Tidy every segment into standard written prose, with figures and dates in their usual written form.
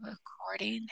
Recording.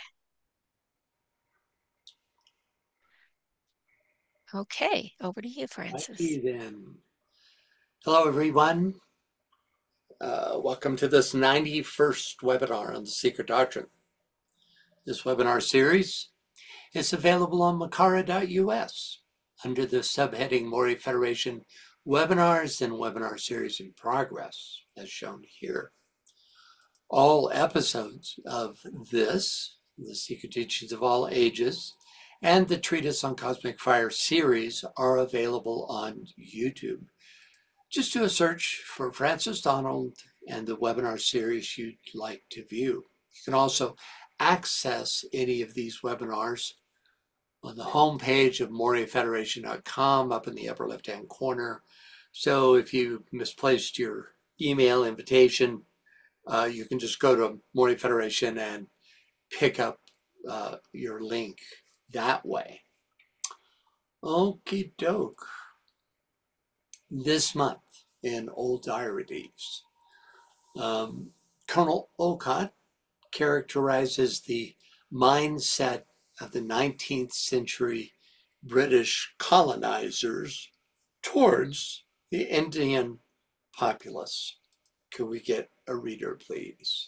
Okay, over to you, Francis. Righty then. Hello, everyone. Welcome to this 91st webinar on the Secret Doctrine. This webinar series is available on Makara.us under the subheading Mori Federation Webinars and Webinar Series in Progress, as shown here. All episodes of this, The Secret Teachings of All Ages, and the Treatise on Cosmic Fire series are available on YouTube. Just do a search for Francis Donald and the webinar series you'd like to view. You can also access any of these webinars on the homepage of MoriaFederation.com up in the upper left-hand corner. So if you misplaced your email invitation, you can just go to Moria Federation and pick up your link that way. Okie doke. This month in Old Diaries, Colonel Olcott characterizes the mindset of the 19th century British colonizers towards the Indian populace. Could we get a reader, please?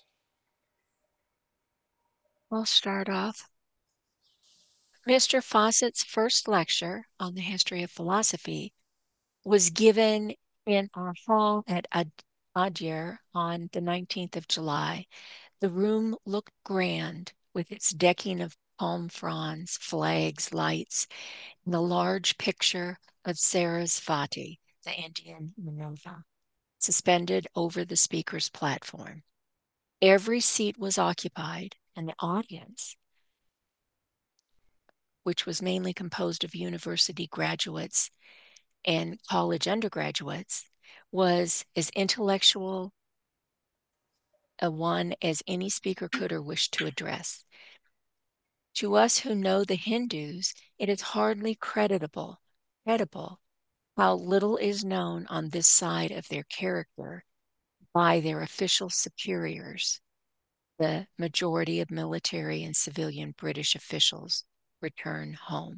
We'll start off. Mr. Fawcett's first lecture on the history of philosophy was given in our hall at Adyar on the 19th of July. The room looked grand with its decking of palm fronds, flags, lights, and the large picture of Sarasvati, the Indian Minerva, suspended over the speaker's platform. Every seat was occupied, and the audience, which was mainly composed of university graduates and college undergraduates, was as intellectual a one as any speaker could or wished to address. To us who know the Hindus, it is hardly credible how little is known on this side of their character by their official superiors. The majority of military and civilian British officials return home.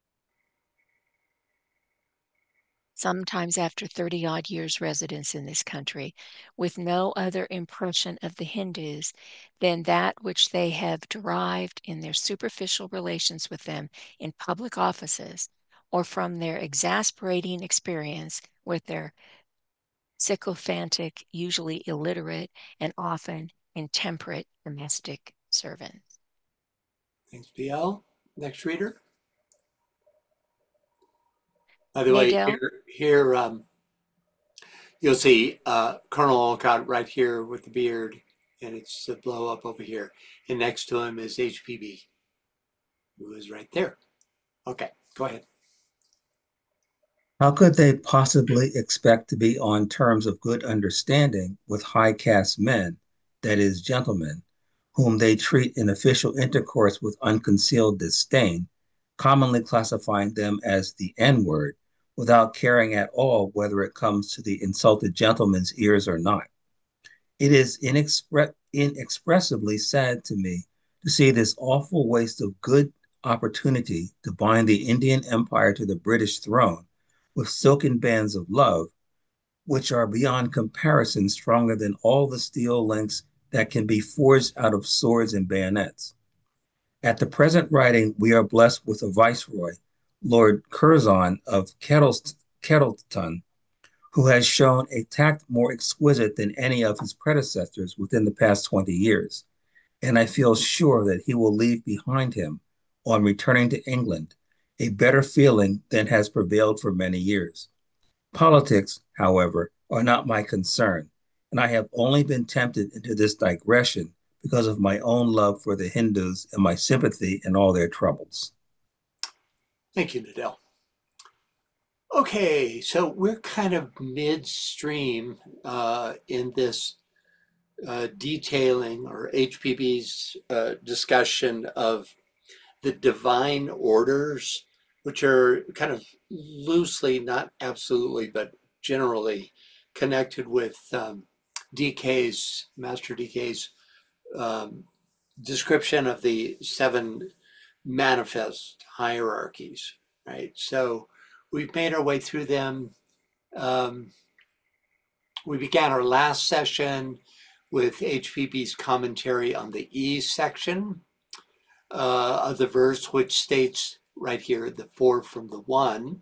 Sometimes after 30-odd years' residence in this country, with no other impression of the Hindus than that which they have derived in their superficial relations with them in public offices, or from their exasperating experience with their sycophantic, usually illiterate, and often intemperate domestic servants. Thanks, BL. Next reader. By the way, Nadel, here you'll see Colonel Olcott right here with the beard, and it's a blow up over here. And next to him is HPB, who is right there. Okay, go ahead. How could they possibly expect to be on terms of good understanding with high caste men, that is, gentlemen, whom they treat in official intercourse with unconcealed disdain, commonly classifying them as the N word, without caring at all whether it comes to the insulted gentleman's ears or not? It is inexpressibly sad to me to see this awful waste of good opportunity to bind the Indian Empire to the British throne with silken bands of love, which are beyond comparison stronger than all the steel links that can be forged out of swords and bayonets. At the present writing, we are blessed with a viceroy, Lord Curzon of Kettleton, who has shown a tact more exquisite than any of his predecessors within the past 20 years. And I feel sure that he will leave behind him, on returning to England, a better feeling than has prevailed for many years. Politics, however, are not my concern, and I have only been tempted into this digression because of my own love for the Hindus and my sympathy in all their troubles. Thank you, Nadel. Okay, so we're kind of midstream in this detailing or HPB's discussion of the divine orders, which are kind of loosely, not absolutely, but generally connected with DK's, Master DK's description of the seven manifest hierarchies, right? So we've made our way through them. Um, we began our last session with HPB's commentary on the E section of the verse, which states right here, the four from the one.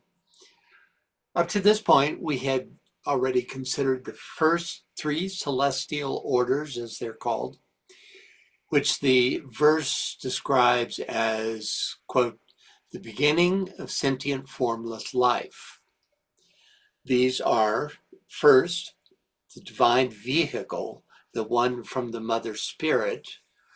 Up to this point, we had already considered the first three celestial orders, as they're called, which the verse describes as, quote, the beginning of sentient formless life. These are, first, the divine vehicle, the one from the mother spirit,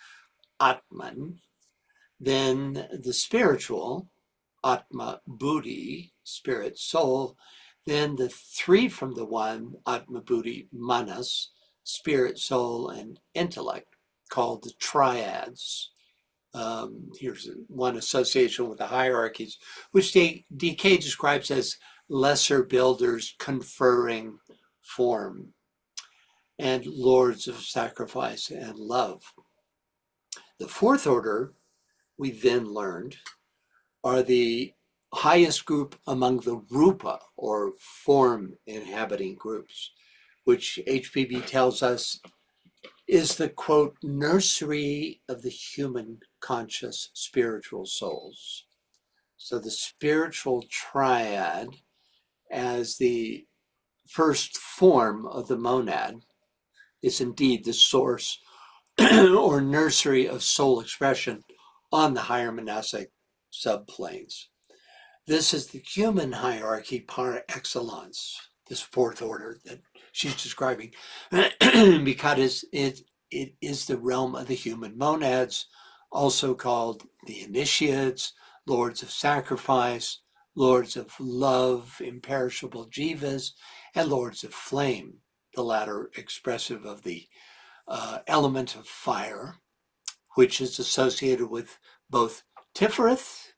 Atman, then the spiritual, Atma Buddhi, spirit, soul, then the three from the one, Atma Buddhi, Manas, spirit, soul, and intellect, called the triads. Here's one association with the hierarchies, which DK describes as lesser builders conferring form and lords of sacrifice and love. The fourth order, we then learned, are the highest group among the rupa, or form inhabiting groups, which HPB tells us is the, quote, nursery of the human conscious spiritual souls. So the spiritual triad, as the first form of the monad, is indeed the source or nursery of soul expression on the higher monastic subplanes. This is the human hierarchy par excellence, this fourth order that she's describing, because it is the realm of the human monads, also called the initiates, lords of sacrifice, lords of love, imperishable jivas, and lords of flame, the latter expressive of the element of fire, which is associated with both Tiferet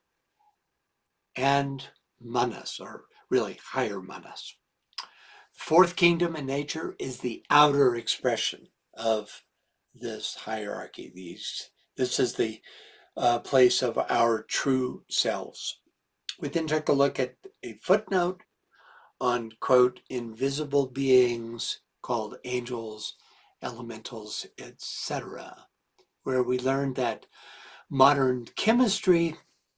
and Manas, or really higher Manas. The fourth kingdom in nature is the outer expression of this hierarchy. This is the place of our true selves. We then took a look at a footnote on, quote, invisible beings called angels, elementals, etc., where we learned that modern chemistry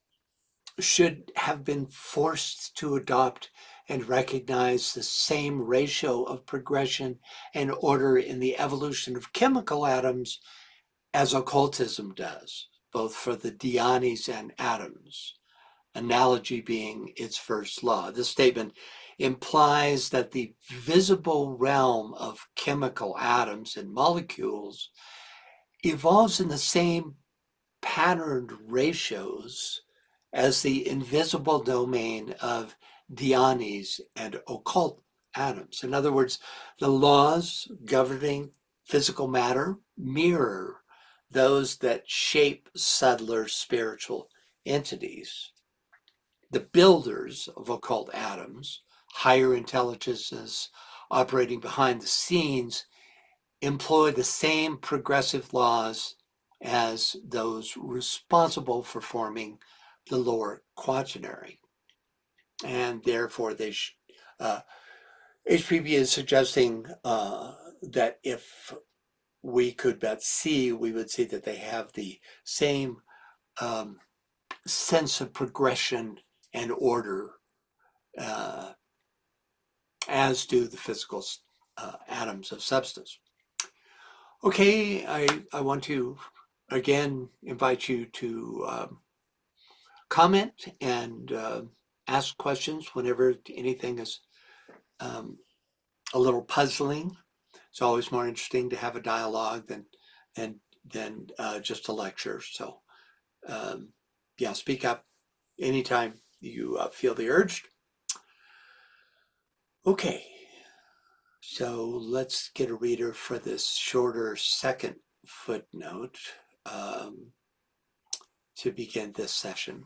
should have been forced to adopt and recognize the same ratio of progression and order in the evolution of chemical atoms as occultism does, both for the dhyanis and atoms, analogy being its first law. This statement implies that the visible realm of chemical atoms and molecules evolves in the same patterned ratios as the invisible domain of dhyanis and occult atoms. In other words, the laws governing physical matter mirror those that shape subtler spiritual entities. The builders of occult atoms, higher intelligences operating behind the scenes, employ the same progressive laws as those responsible for forming the lower quaternary. And therefore, HPB is suggesting that if we could but see, we would see that they have the same sense of progression and order as do the physical atoms of substance. Okay, I want to again invite you to comment and ask questions whenever anything is a little puzzling. It's always more interesting to have a dialogue than just a lecture. So yeah, speak up anytime you feel the urge. Okay, so let's get a reader for this shorter second footnote to begin this session.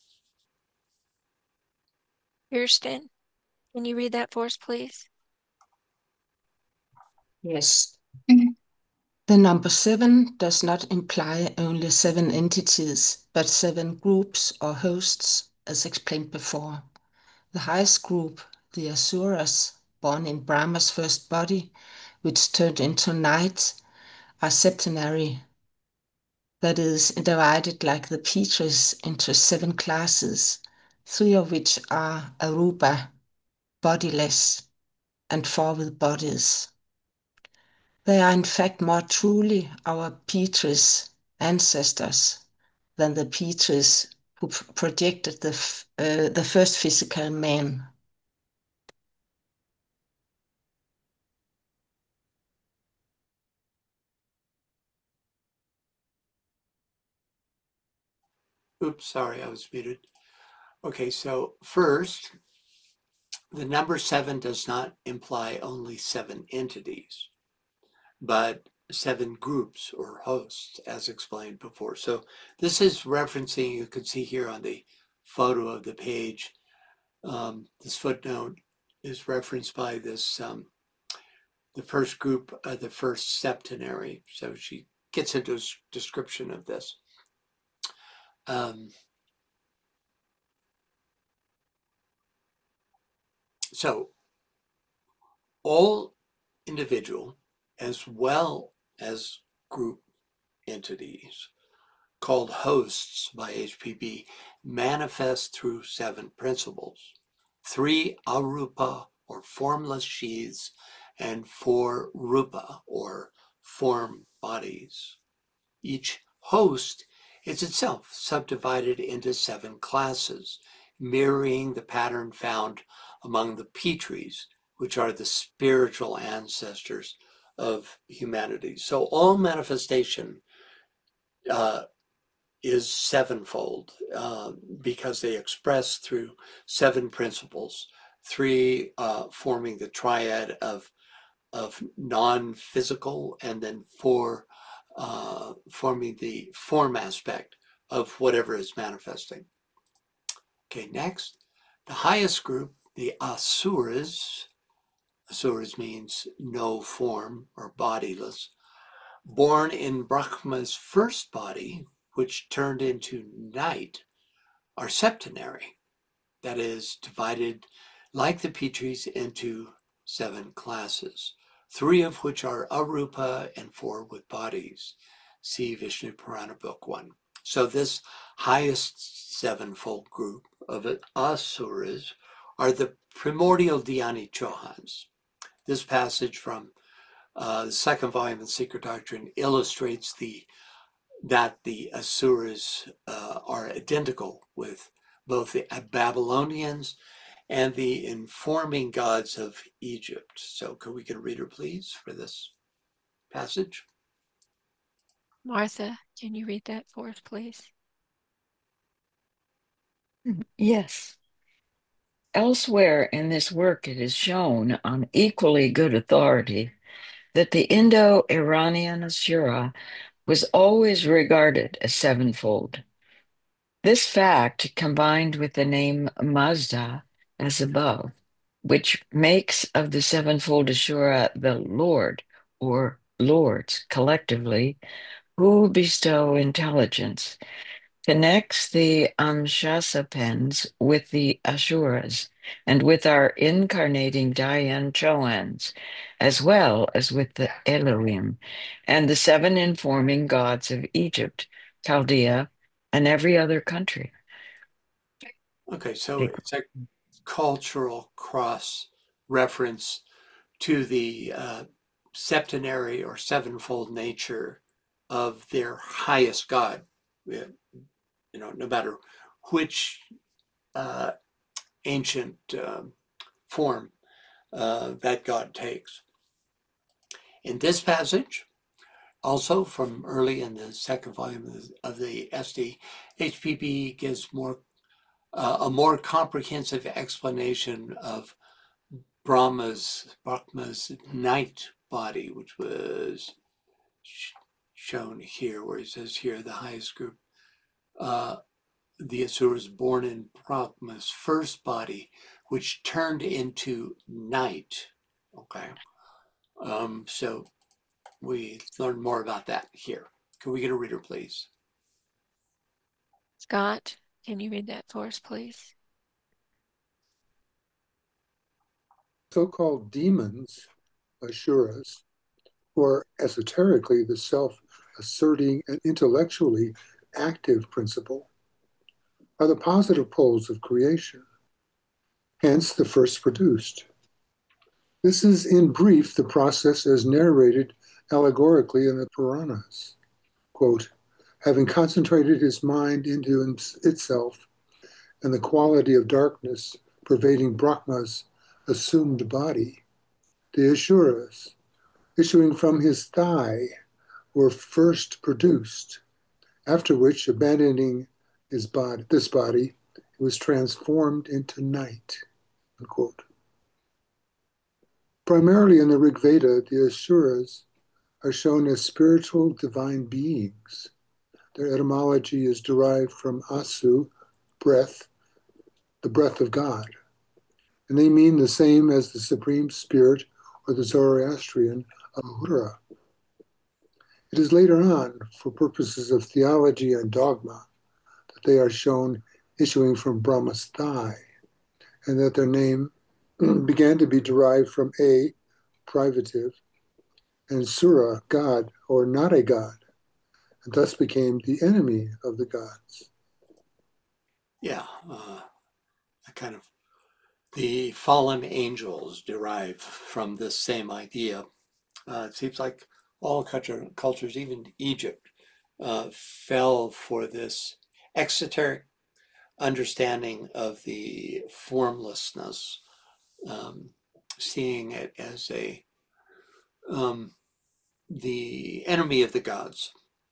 Kirsten, can you read that for us, please? Yes. The number 7 does not imply only 7 entities, but 7 groups or hosts, as explained before. The highest group, the Asuras, born in Brahma's first body, which turned into night, are septenary, that is, divided like the Pitris into 7 classes, 3 of which are Arupa, bodiless, and 4 with bodies. They are in fact more truly our Pitris ancestors than the Pitris who projected the first physical man. Oops, sorry, I was muted. Okay, so first, the number 7 does not imply only 7 entities, but 7 groups or hosts, as explained before. So this is referencing, you can see here on the photo of the page, this footnote is referenced by this, the first group, the first septenary. So she gets into a description of this. So all individual as well as group entities called hosts by HPB manifest through 7 principles: 3 arupa or formless sheaths and 4 rupa or form bodies. Each host is itself subdivided into 7 classes, mirroring the pattern found among the Pitris, which are the spiritual ancestors of humanity. So all manifestation is sevenfold because they express through 7 principles, 3 forming the triad of non-physical, and then 4 forming the form aspect of whatever is manifesting. Okay, next, the highest group, the Asuras. Asuras means no form or bodiless. Born in Brahma's first body, which turned into night, are septenary. That is, divided like the Pitris into 7 classes, 3 of which are arupa and 4 with bodies. See Vishnu Purana Book 1. So this highest sevenfold group of asuras are the primordial Dhyani Chohans. This passage from the second volume of Secret Doctrine illustrates that the asuras are identical with both the Babylonians and the informing gods of Egypt. So could we get a reader, please, for this passage? Martha, can you read that for us, please? Yes. Elsewhere in this work, it is shown on equally good authority that the Indo-Iranian Asura was always regarded as sevenfold. This fact, combined with the name Mazda as above, which makes of the sevenfold Asura the Lord or lords collectively, who bestow intelligence, connects the Amshasapens with the Asuras and with our incarnating Dayan Choans, as well as with the Elohim and the 7 informing gods of Egypt, Chaldea, and every other country. Okay, so it's a cultural cross reference to the septenary or sevenfold nature of their highest god. No matter which ancient form that God takes. In this passage, also from early in the second volume of the SD, HPB gives a more comprehensive explanation of Brahma's night body, which was shown here, where he says here the highest group. The Asuras born in Brahma's first body, which turned into night. Okay. So we learn more about that here. Can we get a reader, please? Scott, can you read that for us, please? So-called demons, asuras, who are esoterically the self-asserting and intellectually active principle, are the positive poles of creation, hence the first produced. This is in brief the process as narrated allegorically in the Puranas. Quote, having concentrated his mind into itself and the quality of darkness pervading Brahma's assumed body, the Asuras, issuing from his thigh, were first produced, after which, abandoning this body, it was transformed into night. Unquote. Primarily in the Rig Veda, the Asuras are shown as spiritual divine beings. Their etymology is derived from asu, breath, the breath of God. And they mean the same as the Supreme Spirit or the Zoroastrian Ahura. It is later on, for purposes of theology and dogma, that they are shown issuing from Brahma's thigh, and that their name began to be derived from a, privative, and sura, God, or not a God, and thus became the enemy of the gods. Yeah, kind of the fallen angels derive from this same idea. It seems like all cultures, even Egypt, fell for this exoteric understanding of the formlessness, seeing it as the enemy of the gods.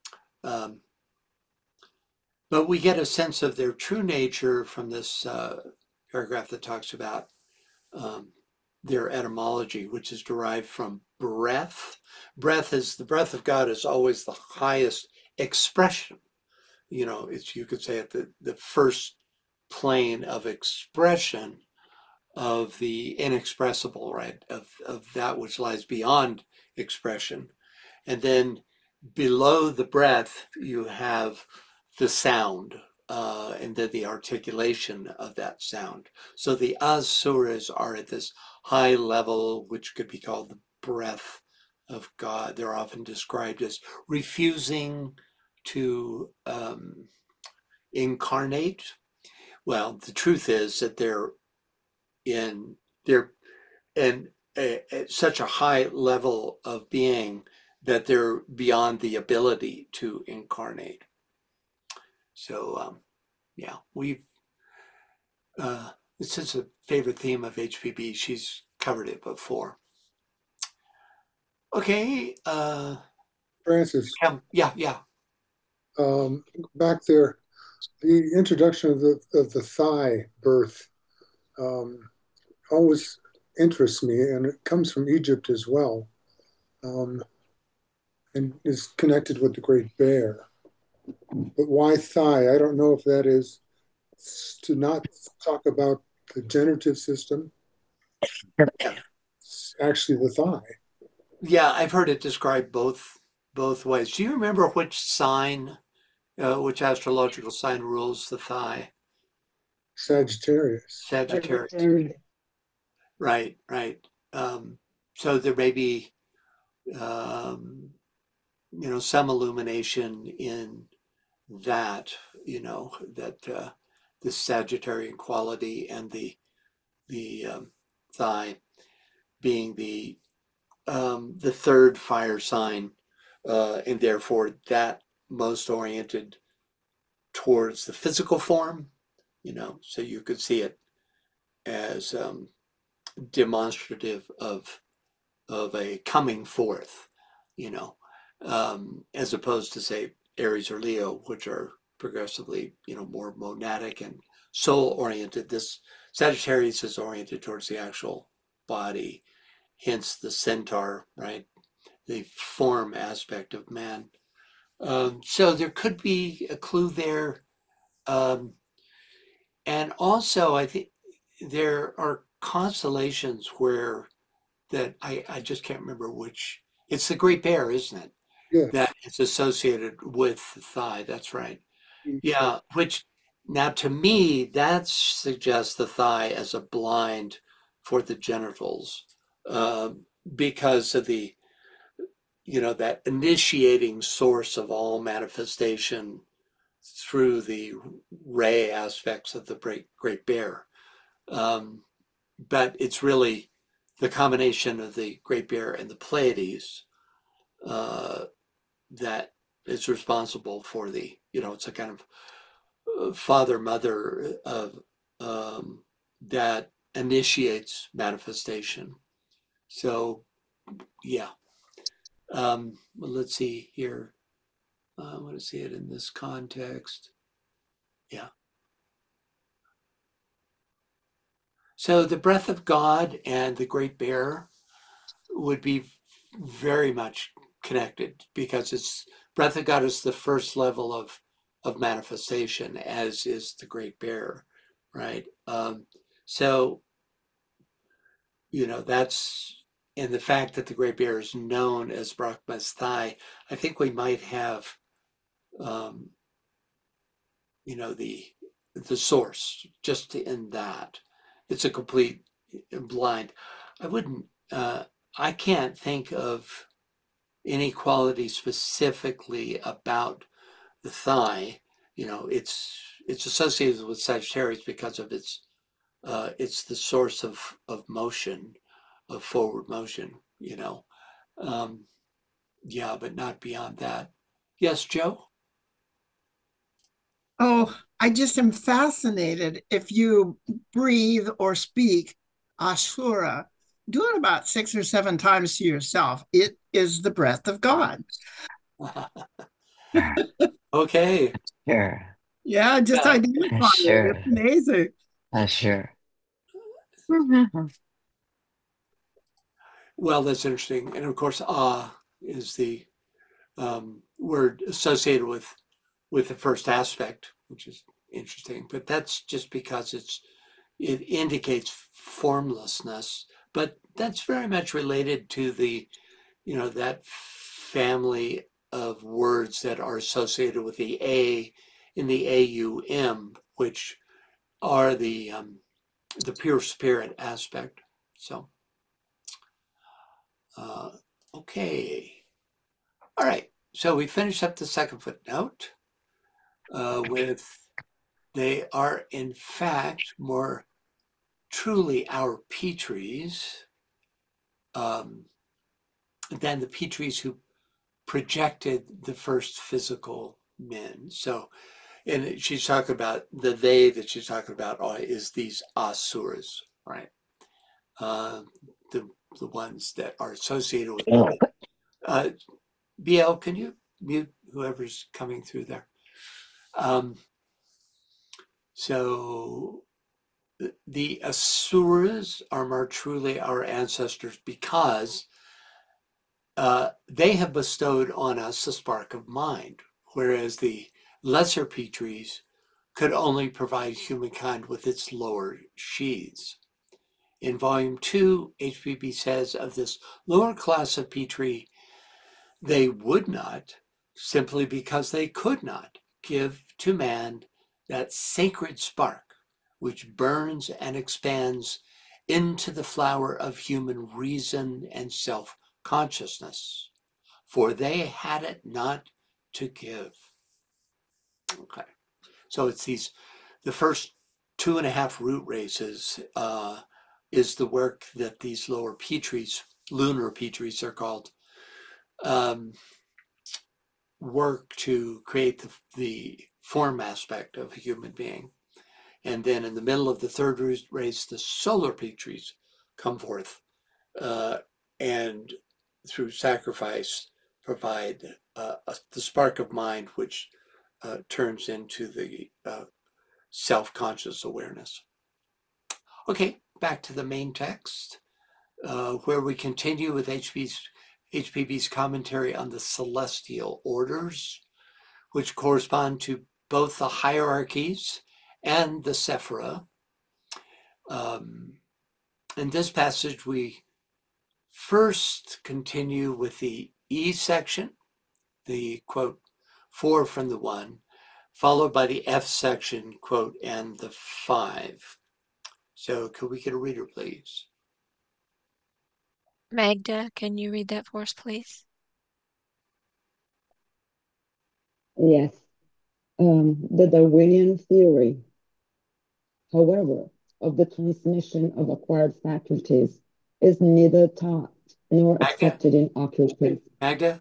But we get a sense of their true nature from this paragraph that talks about their etymology, which is derived from breath. The breath of God is always the highest expression. You know, you could say at the first plane of expression of the inexpressible, right? Of that which lies beyond expression. And then below the breath, you have the sound, and then the articulation of that sound. So the asuras are at this high level, which could be called the breath of God. They're often described as refusing to incarnate. Well, the truth is that they're in at such a high level of being that they're beyond the ability to incarnate. So yeah, this is a favorite theme of HPB. She's covered it before. Okay. Francis, Yeah. back there, the introduction of the thigh birth always interests me, and it comes from Egypt as well, and is connected with the Great Bear. But why thigh? I don't know if that is to not talk about the generative system. Yeah. It's actually the thigh. Yeah, I've heard it described both ways. Do you remember which astrological sign rules the thigh? Sagittarius. Sagittarius. Right. So there may be, some illumination in that, that the Sagittarian quality and the thigh being the third fire sign, and therefore that most oriented towards the physical form, so you could see it as demonstrative of a coming forth, as opposed to say Aries or Leo, which are progressively, more monadic and soul oriented. This Sagittarius is oriented towards the actual body, hence the centaur, right? The form aspect of man. So there could be a clue there. And also, I think there are constellations where that I just can't remember which It's the Great Bear, isn't it? Yes. That is associated with the thigh. That's right. Yeah, which now to me, that suggests the thigh as a blind for the genitals, because of the, that initiating source of all manifestation through the ray aspects of the Great Bear. But it's really the combination of the Great Bear and the Pleiades that is responsible for the, it's a kind of father mother of that initiates manifestation. So yeah, well, let's see here. I want to see it in this context. Yeah. So the breath of God and the Great Bear would be very much connected, because it's breath of God is the first level of manifestation, as is the Great Bear, right? So that's, and the fact that the Great Bear is known as Brahma's thigh, I think we might have um, the source just in that. It's a complete blind. I wouldn't I can't think of any quality specifically about the thigh. It's associated with Sagittarius because of it's the source of motion, of forward motion. Um, yeah, but not beyond that. Yes, Joe? Oh, I just am fascinated. If you breathe or speak Ashura, do it about 6 or 7 times to yourself. It is the breath of God. Okay. Sure. Yeah, just Yeah. identify it. Sure. It's amazing. Sure. Well, that's interesting. And of course, ah is the word associated with the first aspect, which is interesting. But that's just because it indicates formlessness. But that's very much related to that family of words that are associated with the A in the AUM, which are the pure spirit aspect. So, uh, okay. All right. So we finished up the second footnote with they are in fact more truly our Petries than the Petries who projected the first physical men. So, and she's talking about the they that she's talking about is these asuras, right? Uh, the ones that are associated with BL. Can you mute whoever's coming through there? So the asuras are more truly our ancestors because they have bestowed on us the spark of mind, whereas the lesser Petries could only provide humankind with its lower sheaths. In volume 2, HPB says of this lower class of Petrie, they would not, simply because they could not, give to man that sacred spark which burns and expands into the flower of human reason and self-consciousness, for they had it not to give. Okay, so it's the first 2.5 root races is the work that these lower Petries, lunar Petries are called, work to create the form aspect of a human being. And then in the middle of the third race, the solar Petries come forth and through sacrifice provide the spark of mind, which turns into the self-conscious awareness. Okay, back to the main text, where we continue with HPB's commentary on the celestial orders, which correspond to both the hierarchies and the Sephira. In this passage, we first continue with the E section, the quote, 4 from the 1, followed by the F section, quote, and the 5. So could we get a reader, please? Magda, can you read that for us, please? Yes. The Darwinian theory, however, of the transmission of acquired faculties is neither taught nor accepted in occultism. Magda?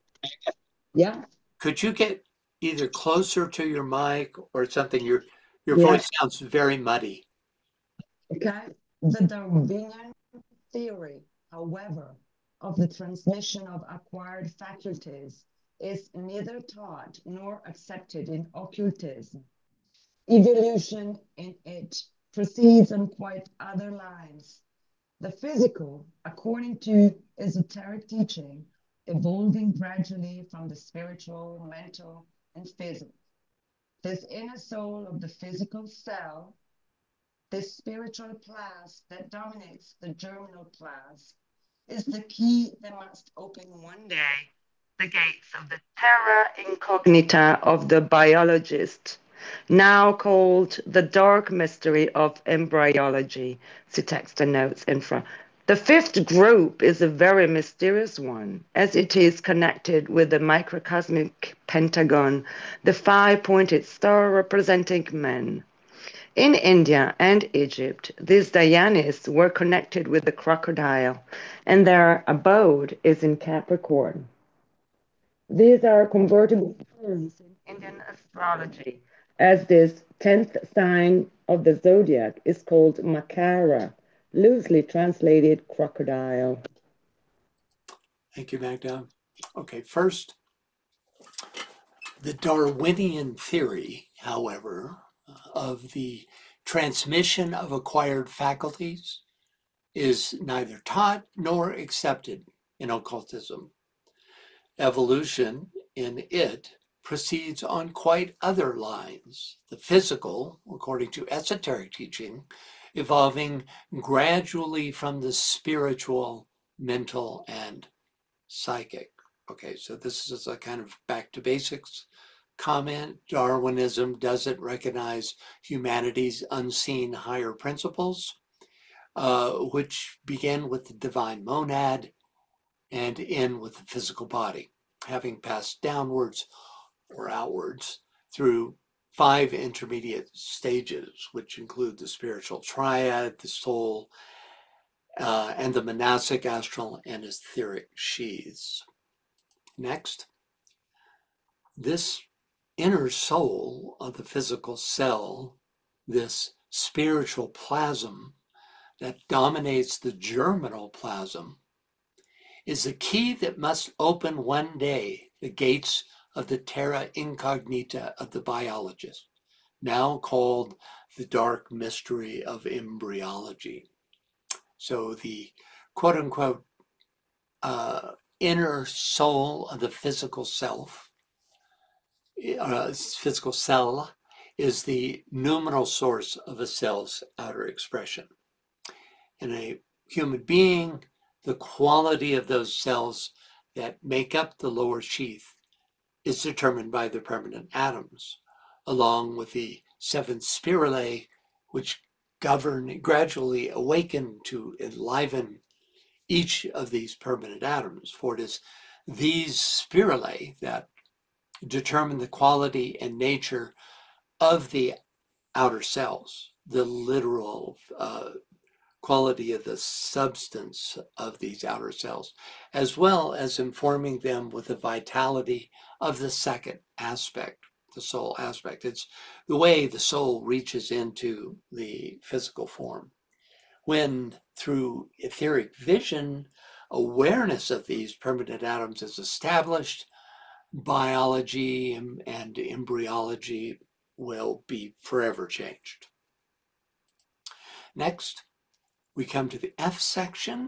Yeah. Could you get either closer to your mic or something? Your Yeah. voice sounds very muddy. Okay. The Darwinian theory, however, of the transmission of acquired faculties is neither taught nor accepted in occultism. Evolution in it proceeds on quite other lines. The physical, according to esoteric teaching, evolving gradually from the spiritual, mental, and physical. This inner soul of the physical cell, this spiritual plasm that dominates the germinal plasm, is the key that must open one day the gates of the terra incognita of the biologist, now called the dark mystery of embryology. See text and notes in front. The fifth group is a very mysterious one, as it is connected with the microcosmic pentagon, the five-pointed star representing men. In India and Egypt, these Dhyanis were connected with the crocodile, and their abode is in Capricorn. These are convertible terms in Indian astrology, as this 10th sign of the zodiac is called Makara, loosely translated crocodile. Thank you, Magda. Okay, first, the Darwinian theory, however, of the transmission of acquired faculties is neither taught nor accepted in occultism. Evolution in it proceeds on quite other lines. The physical, according to esoteric teaching, evolving gradually from the spiritual, mental, and psychic. Okay, so this is a kind of back to basics comment. Darwinism doesn't recognize humanity's unseen higher principles, which begin with the divine monad and end with the physical body, having passed downwards or outwards through 5 intermediate stages, which include the spiritual triad, the soul, and the monastic, astral, and etheric sheaths. Next, this inner soul of the physical cell, this spiritual plasm that dominates the germinal plasm, is the key that must open one day the gates of the terra incognita of the biologist, now called the dark mystery of embryology. So the quote unquote inner soul of the physical self, physical cell, is the noumenal source of a cell's outer expression. In a human being, the quality of those cells that make up the lower sheath is determined by the permanent atoms, along with the 7 spiralae, which gradually awaken to enliven each of these permanent atoms. For it is these spiralae that determine the quality and nature of the outer cells, the literal quality of the substance of these outer cells, as well as informing them with the vitality of the second aspect, the soul aspect. It's the way the soul reaches into the physical form. When, through etheric vision, awareness of these permanent atoms is established, biology and embryology will be forever changed. Next, we come to the F section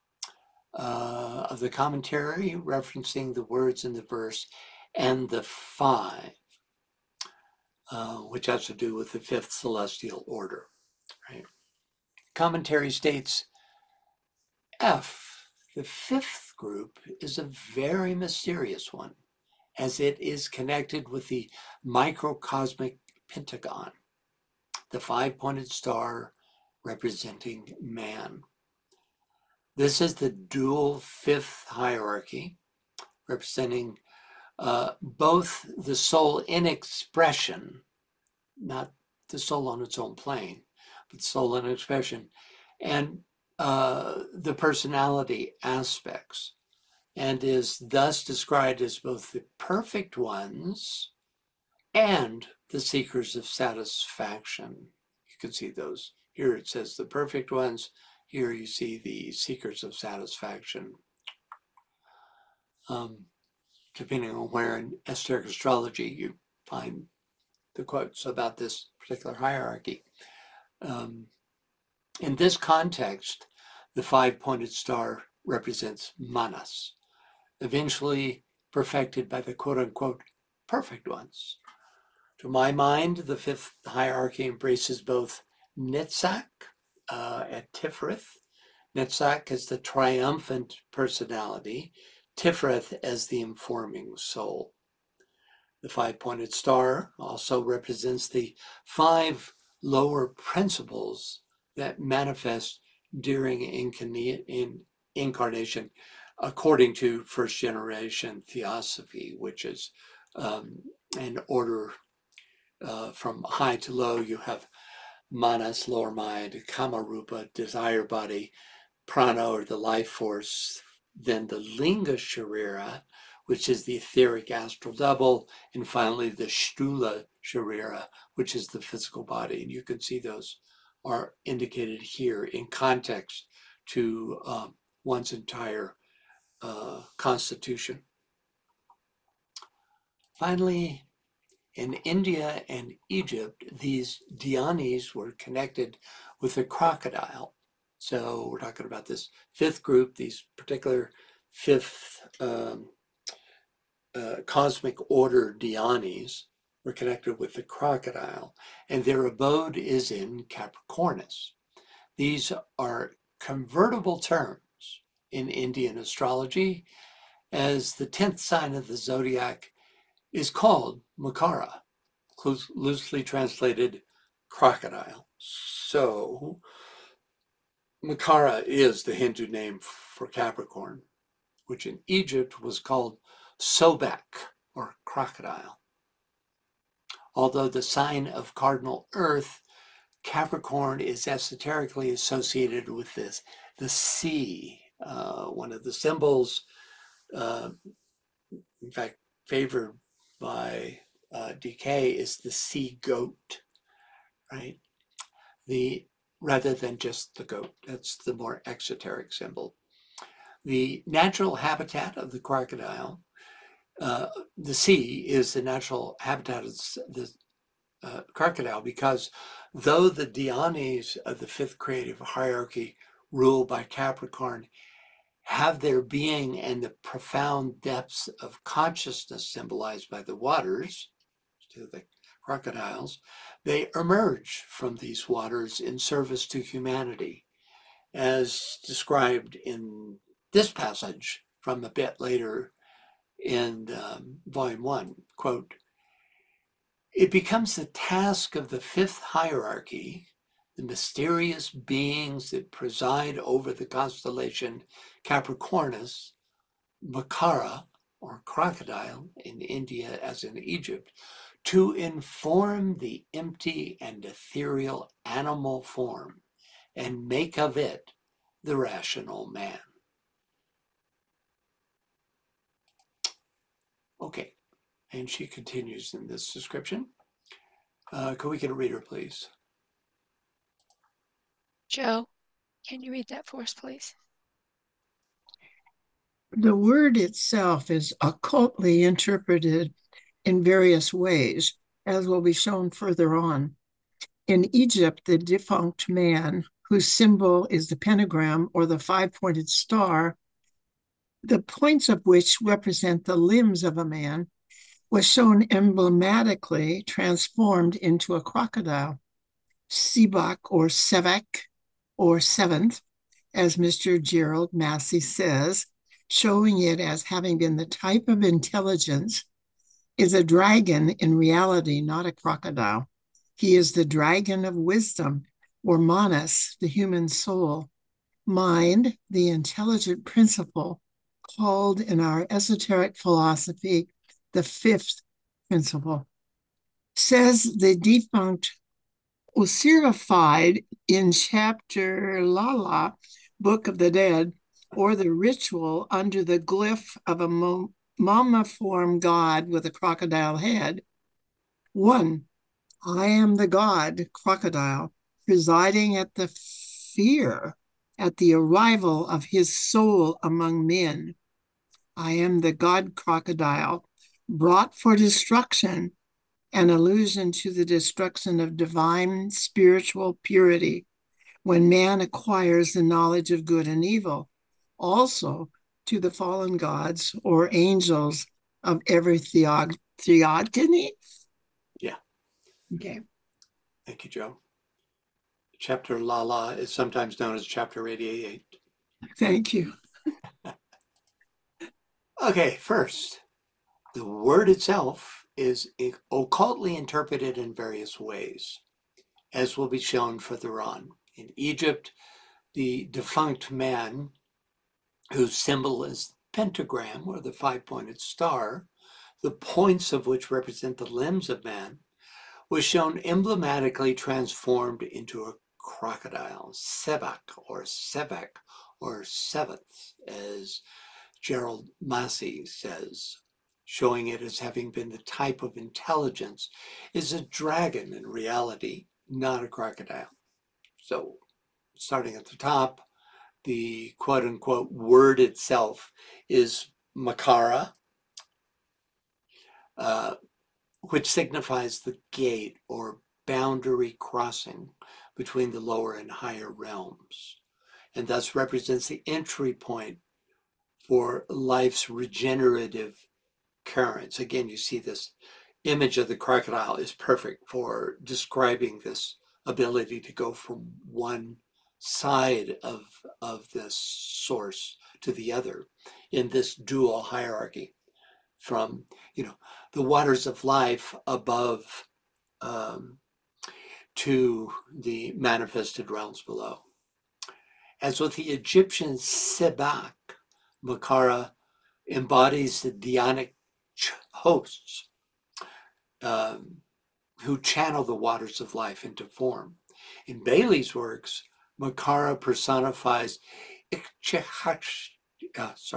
of the commentary, referencing the words in the verse and the 5, which has to do with the 5th celestial order. Right? Commentary states, F, The fifth group is a very mysterious one, as it is connected with the microcosmic pentagon, the five-pointed star representing man. This is the dual fifth hierarchy, representing both the soul in expression, not the soul on its own plane, but soul in expression, and the personality aspects, and is thus described as both the perfect ones and the seekers of satisfaction. You can see those. Here it says the perfect ones. Here you see the seekers of satisfaction. Depending on where in esoteric astrology you find the quotes about this particular hierarchy. In this context, the five-pointed star represents Manas, eventually perfected by the quote-unquote perfect ones. To my mind, the fifth hierarchy embraces both Netzach at Tiferet, Netzach as the triumphant personality, Tiferet as the informing soul. The five-pointed star also represents the five lower principles that manifest during incarnation, according to first generation theosophy, which is an order from high to low. You have Manas, lower mind, Kamarupa, desire body, Prana, or the life force, then the Linga Sharira, which is the etheric astral double, and finally the Sthula Sharira, which is the physical body. And you can see those are indicated here in context to one's entire constitution. Finally, in India and Egypt, these dhyanis were connected with a crocodile. So we're talking about this fifth group, these particular fifth cosmic order dhyanis were connected with the crocodile, and their abode is in Capricornus. These are convertible terms in Indian astrology, as the 10th sign of the zodiac is called Makara, loosely translated crocodile. So Makara is the Hindu name for Capricorn, which in Egypt was called Sobek, or crocodile. Although the sign of cardinal earth, Capricorn is esoterically associated with the sea. One of the symbols, in fact, favored by DK, is the sea goat, right? Rather than just the goat. That's the more exoteric symbol. The natural habitat of the crocodile, the sea is the natural habitat of the crocodile, because though the dhyanis of the fifth creative hierarchy ruled by Capricorn have their being in the profound depths of consciousness symbolized by the waters, to the crocodiles, they emerge from these waters in service to humanity, as described in this passage from a bit later in volume 1, quote, "It becomes the task of the fifth hierarchy, the mysterious beings that preside over the constellation Capricornus, Makara, or crocodile in India as in Egypt, to inform the empty and ethereal animal form and make of it the rational man." Okay, and she continues in this description. Could we get a reader, please? Joe, can you read that for us, please? The word itself is occultly interpreted in various ways, as will be shown further on. In Egypt, the defunct man, whose symbol is the pentagram or the five-pointed star, the points of which represent the limbs of a man, was shown emblematically transformed into a crocodile. Sebak or Sevek or seventh as Mr. Gerald Massey says, showing it as having been the type of intelligence, is a dragon in reality, not a crocodile. He is the dragon of wisdom, or manas, the human soul, mind, the intelligent principle, called in our esoteric philosophy the fifth principle. Says the defunct Osirified in chapter Lala, Book of the Dead, or the ritual under the glyph of a mama-form god with a crocodile head. 1. I am the god, crocodile, presiding at the fear at the arrival of his soul among men. I am the god crocodile, brought for destruction, an allusion to the destruction of divine spiritual purity when man acquires the knowledge of good and evil, also to the fallen gods or angels of every theogony. Yeah. Okay. Thank you, Joe. Chapter Lala is sometimes known as Chapter 88. Thank you. Okay, first, the word itself is occultly interpreted in various ways, as will be shown further on. In Egypt, the defunct man, whose symbol is the pentagram or the five-pointed star, the points of which represent the limbs of man, was shown emblematically transformed into a crocodile, Sebak or Sebek or seventh, as Gerald Massey says, showing it as having been the type of intelligence, is a dragon in reality, not a crocodile. So starting at the top, the quote unquote word itself is Makara, which signifies the gate or boundary crossing between the lower and higher realms, and thus represents the entry point for life's regenerative currents. Again, you see this image of the crocodile is perfect for describing this ability to go from one side of this source to the other in this dual hierarchy, from the waters of life above to the manifested realms below. As with the Egyptian Sebak, Makara embodies the Dianic hosts who channel the waters of life into form. In Bailey's works, Makara personifies Ikchehashakti,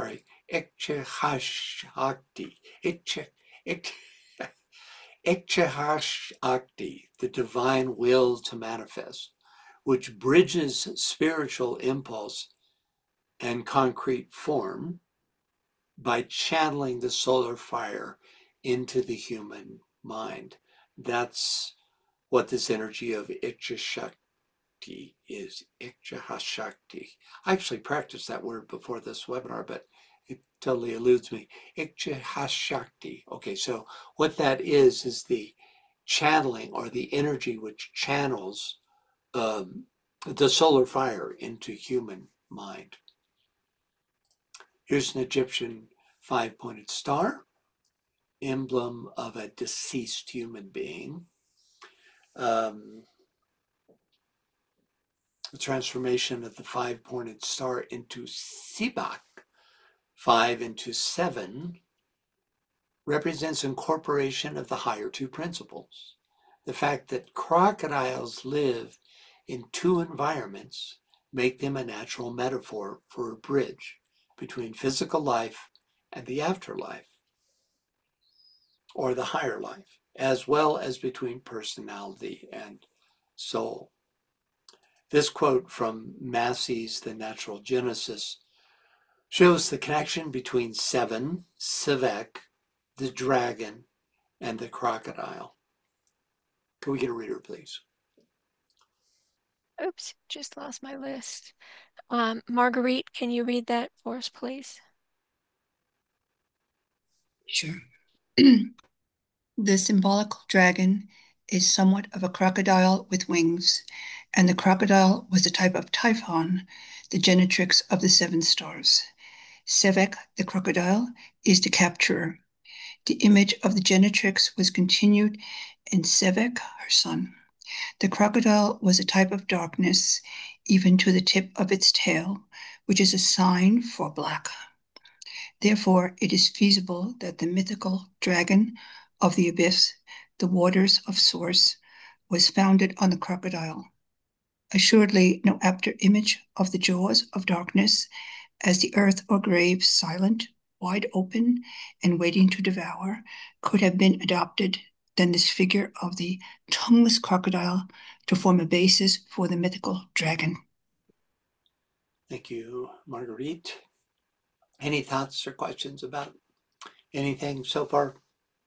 the divine will to manifest, which bridges spiritual impulse and concrete form by channeling the solar fire into the human mind. That's what this energy of Ikchashakti is. Ikchahashakti. I actually practiced that word before this webinar, but it totally eludes me. Ikchahashakti. Okay, so what that is the channeling or the energy which channels the solar fire into human mind. Here's an Egyptian five-pointed star, emblem of a deceased human being. The transformation of the five-pointed star into Sibak, 5 into 7, represents incorporation of the higher two principles. The fact that crocodiles live in two environments make them a natural metaphor for a bridge between physical life and the afterlife, or the higher life, as well as between personality and soul. This quote from Massey's The Natural Genesis shows the connection between 7, Sivek, the dragon, and the crocodile. Can we get a reader, please? Oops, just lost my list. Marguerite, can you read that for us, please? Sure. The symbolical dragon is somewhat of a crocodile with wings, and the crocodile was a type of typhon the genetrix of the seven stars. Sevek, the crocodile, is the capturer. The image of the genetrix was continued in Sevek, her son. The crocodile was a type of darkness, even to the tip of its tail, which is a sign for black. Therefore, it is feasible that the mythical dragon of the abyss, the waters of source, was founded on the crocodile. Assuredly, no apter image of the jaws of darkness, as the earth or grave silent, wide open, and waiting to devour, could have been adopted than this figure of the tongueless crocodile to form a basis for the mythical dragon. Thank you, Marguerite. Any thoughts or questions about anything so far?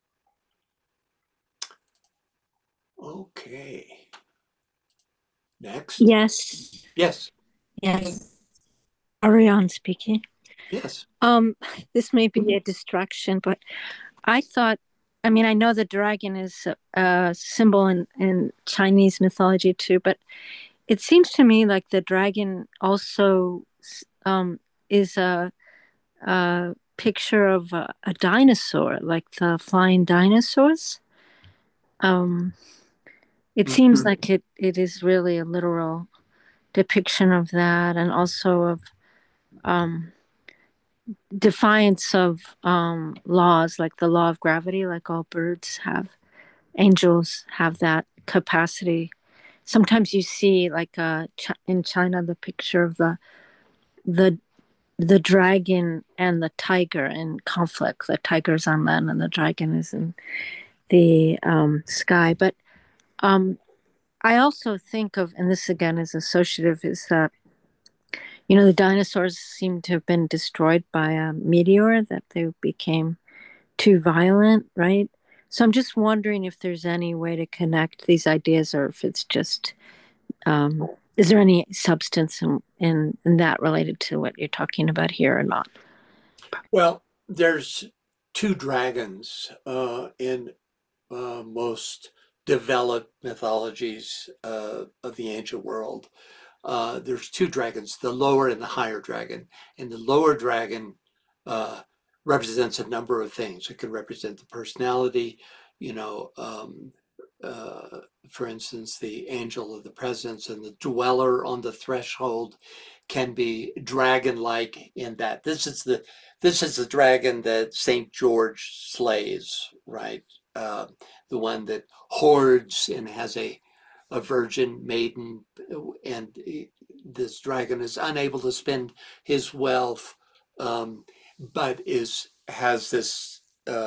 Okay. Next. Yes. Yes. Yes. Ariane speaking. Yes. This may be a distraction, but I thought, I mean, I know the dragon is a symbol in Chinese mythology too, but it seems to me like the dragon also is a picture of a dinosaur, like the flying dinosaurs. It seems like it is really a literal depiction of that, and also of defiance of laws, like the law of gravity, like all birds have. Angels have that capacity. Sometimes you see, like in China, the picture of the the dragon and the tiger in conflict. The tiger's on land and the dragon is in the sky. But I also think of, and this again is associative, is that the dinosaurs seem to have been destroyed by a meteor, that they became too violent, right? So I'm just wondering if there's any way to connect these ideas, or if it's just, is there any substance in that related to what you're talking about here or not? Well, there's two dragons in most developed mythologies of the ancient world. There's two dragons, the lower and the higher dragon. And the lower dragon represents a number of things. It can represent the personality, for instance, the angel of the presence, and the dweller on the threshold can be dragon-like in that this is the dragon that St. George slays, right? The one that hoards and has a virgin maiden, and this dragon is unable to spend his wealth, but has this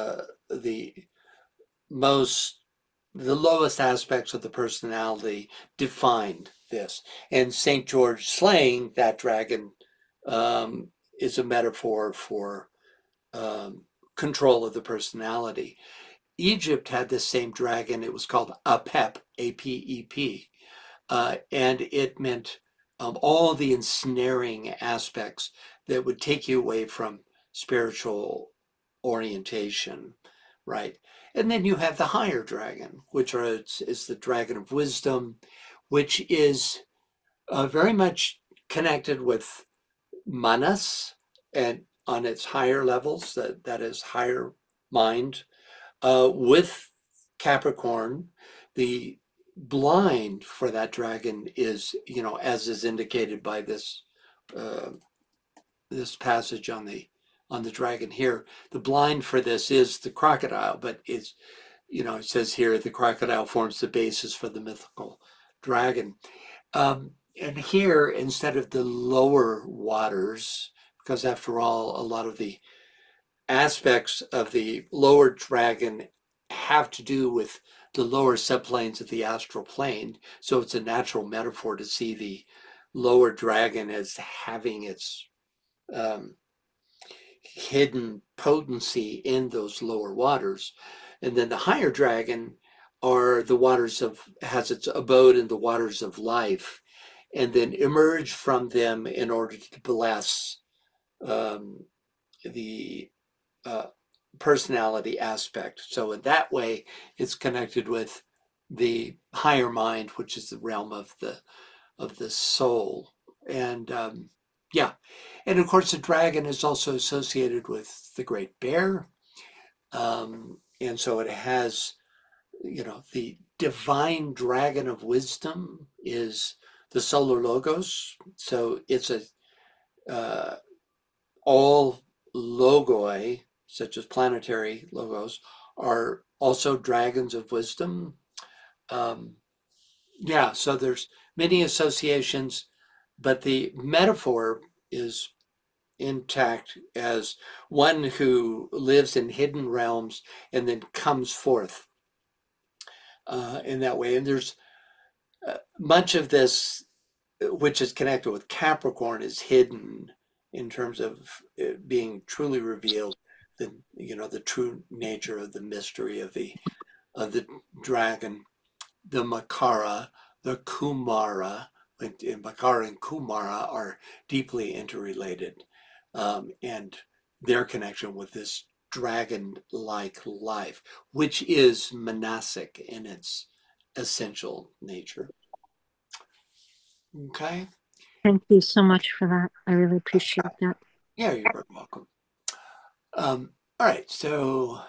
the lowest aspects of the personality defined this. And St. George slaying that dragon is a metaphor for control of the personality. Egypt had this same dragon. It was called Apep, A-P-E-P, and it meant all the ensnaring aspects that would take you away from spiritual orientation, right? And then you have the higher dragon, which is the dragon of wisdom, which is very much connected with manas, and on its higher levels, that is higher mind, with Capricorn. The blind for that dragon is, as is indicated by this this passage on the dragon here. The blind for this is the crocodile, but it's, it says here the crocodile forms the basis for the mythical dragon. And here, instead of the lower waters, because after all, a lot of the aspects of the lower dragon have to do with the lower subplanes of the astral plane. So it's a natural metaphor to see the lower dragon as having its hidden potency in those lower waters. And then the higher dragon are the waters has its abode in the waters of life, and then emerge from them in order to bless the personality aspect. So in that way, it's connected with the higher mind, which is the realm of the soul. And Yeah. And of course, the dragon is also associated with the great bear. And so it has, the divine dragon of wisdom is the solar logos. So it's all logoi, such as planetary logos, are also dragons of wisdom. Yeah, so there's many associations, but the metaphor is intact as one who lives in hidden realms and then comes forth in that way. And there's much of this, which is connected with Capricorn, is hidden in terms of it being truly revealed. The true nature of the mystery of the dragon, the Makara, the Kumara. And Makara and Kumara are deeply interrelated, and their connection with this dragon-like life, which is monastic in its essential nature. Okay. Thank you so much for that. I really appreciate that. Yeah, you're very welcome. All right, so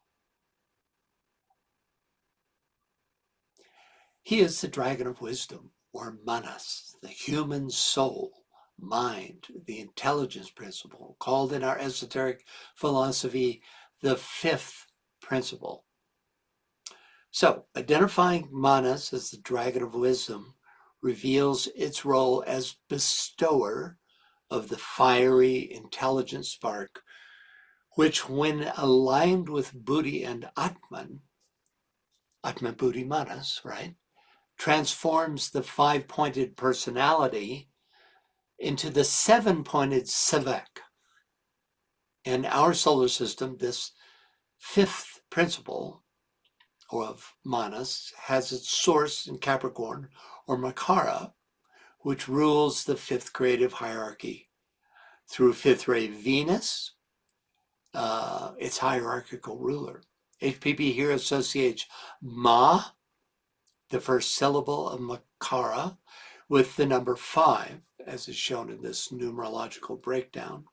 he is the dragon of wisdom, or Manas, the human soul, mind, the intelligence principle, called in our esoteric philosophy the fifth principle. So, identifying Manas as the dragon of wisdom reveals its role as bestower of the fiery, intelligent spark, which, when aligned with Buddhi and Atman, Buddhi, Manas, right, transforms the five-pointed personality into the seven-pointed Sevek. In our solar system, this fifth principle of Manas has its source in Capricorn, or Makara, which rules the fifth creative hierarchy. Through fifth ray Venus, its hierarchical ruler. HPB here associates Ma, the first syllable of Makara, with the number 5, as is shown in this numerological breakdown.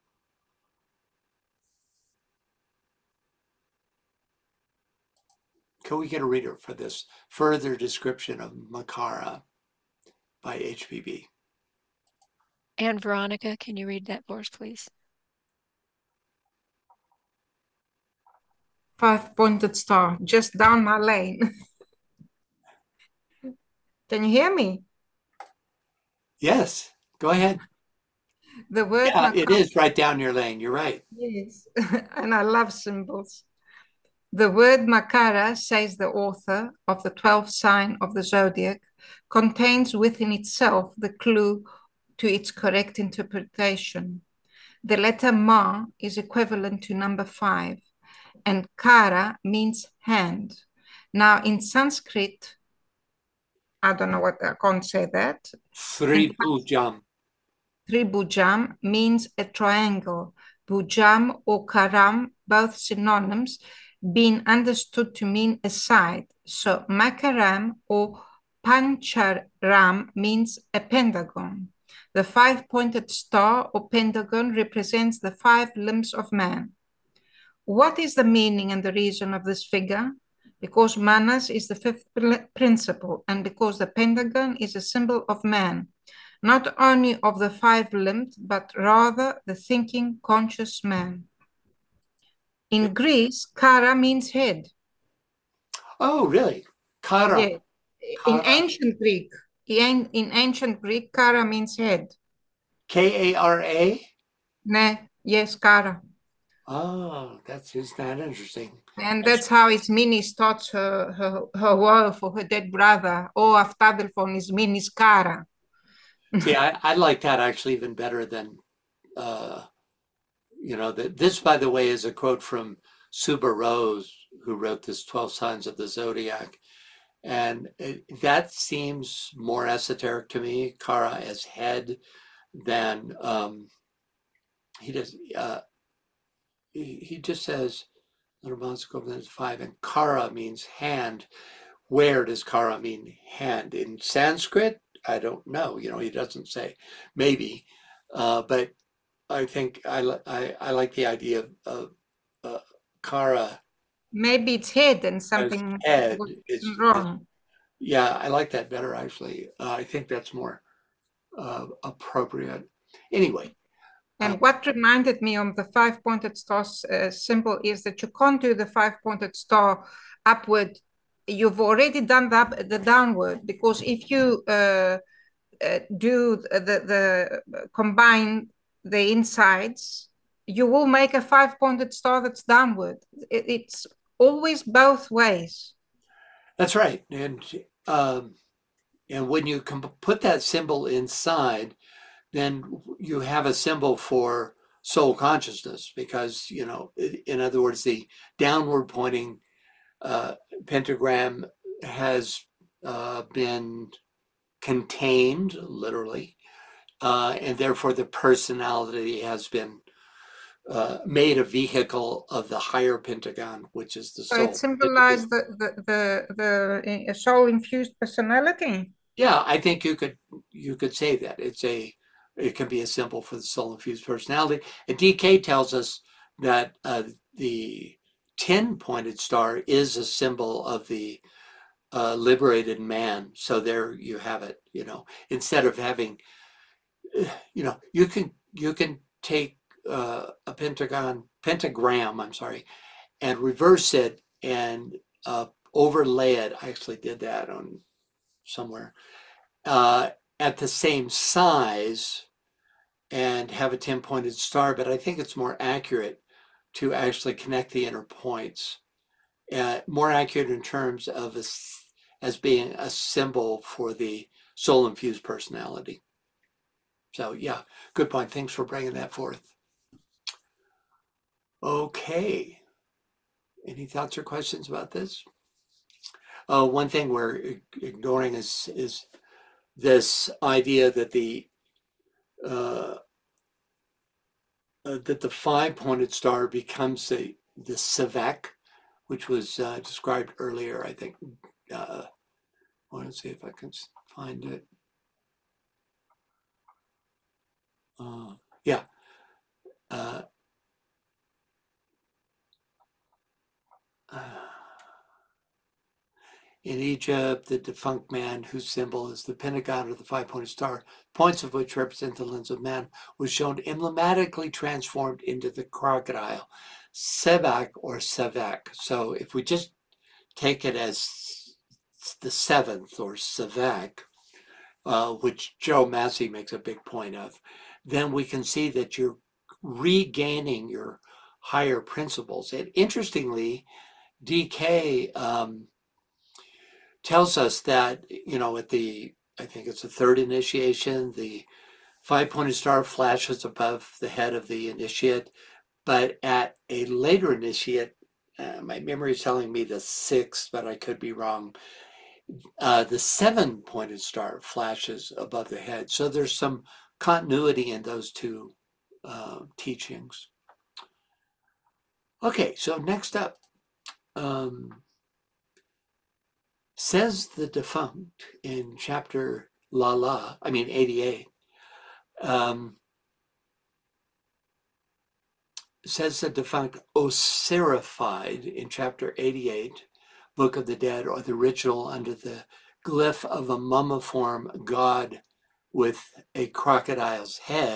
Can we get a reader for this further description of Makara by HPB? And Veronica, can you read that for us, please? Five-pointed star, just down my lane. Can you hear me? Yes, go ahead. The word Yeah, Makara, it is right down your lane. You're right. yes, and I love symbols. The word Makara, says the author of the 12th sign of the zodiac, contains within itself the clue to its correct interpretation. The letter Ma is equivalent to number 5, and Kara means hand. Now, in Sanskrit, I don't know what, I can't say that. Tribhujam. Tribhujam means a triangle. Bhujam or Karam, both synonyms, being understood to mean a side. So Makaram or Pancharam means a pentagon. The five-pointed star or pentagon represents the 5 limbs of man. What is the meaning and the reason of this figure? Because Manas is the 5th principle, and because the pentagon is a symbol of man, not only of the 5-limbed, but rather the thinking, conscious man. In Greece, Kara means head. Oh, really? Kara. Yeah. In ancient Greek, Kara means head. K-A-R-A? Nah, yes, Kara. Oh, isn't that interesting? And that's how Ismini starts her woe for her dead brother. Oh, Aftadelphon Ismini's Kara. See, I like that actually even better than, this, by the way, is a quote from Suba Rose, who wrote this 12 Signs of the Zodiac. And that seems more esoteric to me, Kara as head, than he does. He just says, Little 5, and Kara means hand. Where does Kara mean hand? In Sanskrit? I don't know. He doesn't say. Maybe. But I think I like the idea of Kara Maybe it's hidden, as something head was is wrong. yeah, I like that better actually. I think that's more appropriate. Anyway, And what reminded me of the five-pointed star symbol is that you can't do the five-pointed star upward. You've already done the downward, because if you do the combine the insides, you will make a five-pointed star that's downward. It's always both ways. that's right. And when you put that symbol inside, then you have a symbol for soul consciousness, because, you know, in other words, the downward pointing pentagram has been contained, literally, and therefore the personality has been made a vehicle of the higher pentagon, which is the So soul. it symbolized the soul-infused personality. Yeah, I think you could say that it can be a symbol for the soul-infused personality. And DK tells us that the 10-pointed star is a symbol of the liberated man. So there you have it. You know, instead of having, you know, you can take a pentagram, I'm sorry, and reverse it and overlay it. I actually did that on somewhere. At the same size and have a 10-pointed star, but I think it's more accurate to actually connect the inner points. More accurate in terms of as being a symbol for the soul-infused personality. So yeah, good point. Thanks for bringing that forth. Okay. Any thoughts or questions about this? One thing we're ignoring is this idea that the 5-pointed star becomes the Savek, which was described earlier, I think. I want to see if I can find it. Yeah. In Egypt, the defunct man, whose symbol is the pentagon or the 5-pointed star, points of which represent the limbs of man, was shown emblematically transformed into the crocodile, Sebek or Savek. So if we just take it as the 7th or Savek, which Joe Massey makes a big point of, then we can see that you're regaining your higher principles. And interestingly, DK tells us that, you know, at I think it's the 3rd initiation, the 5-pointed star flashes above the head of the initiate, but at a later initiate, my memory is telling me the 6th, but I could be wrong, the 7-pointed star flashes above the head. So there's some continuity in those two teachings. Okay, so next up, says the defunct in chapter 88, says the defunct Osirified in chapter 88, Book of the Dead, or the ritual under the glyph of a mummiform god with a crocodile's head, ...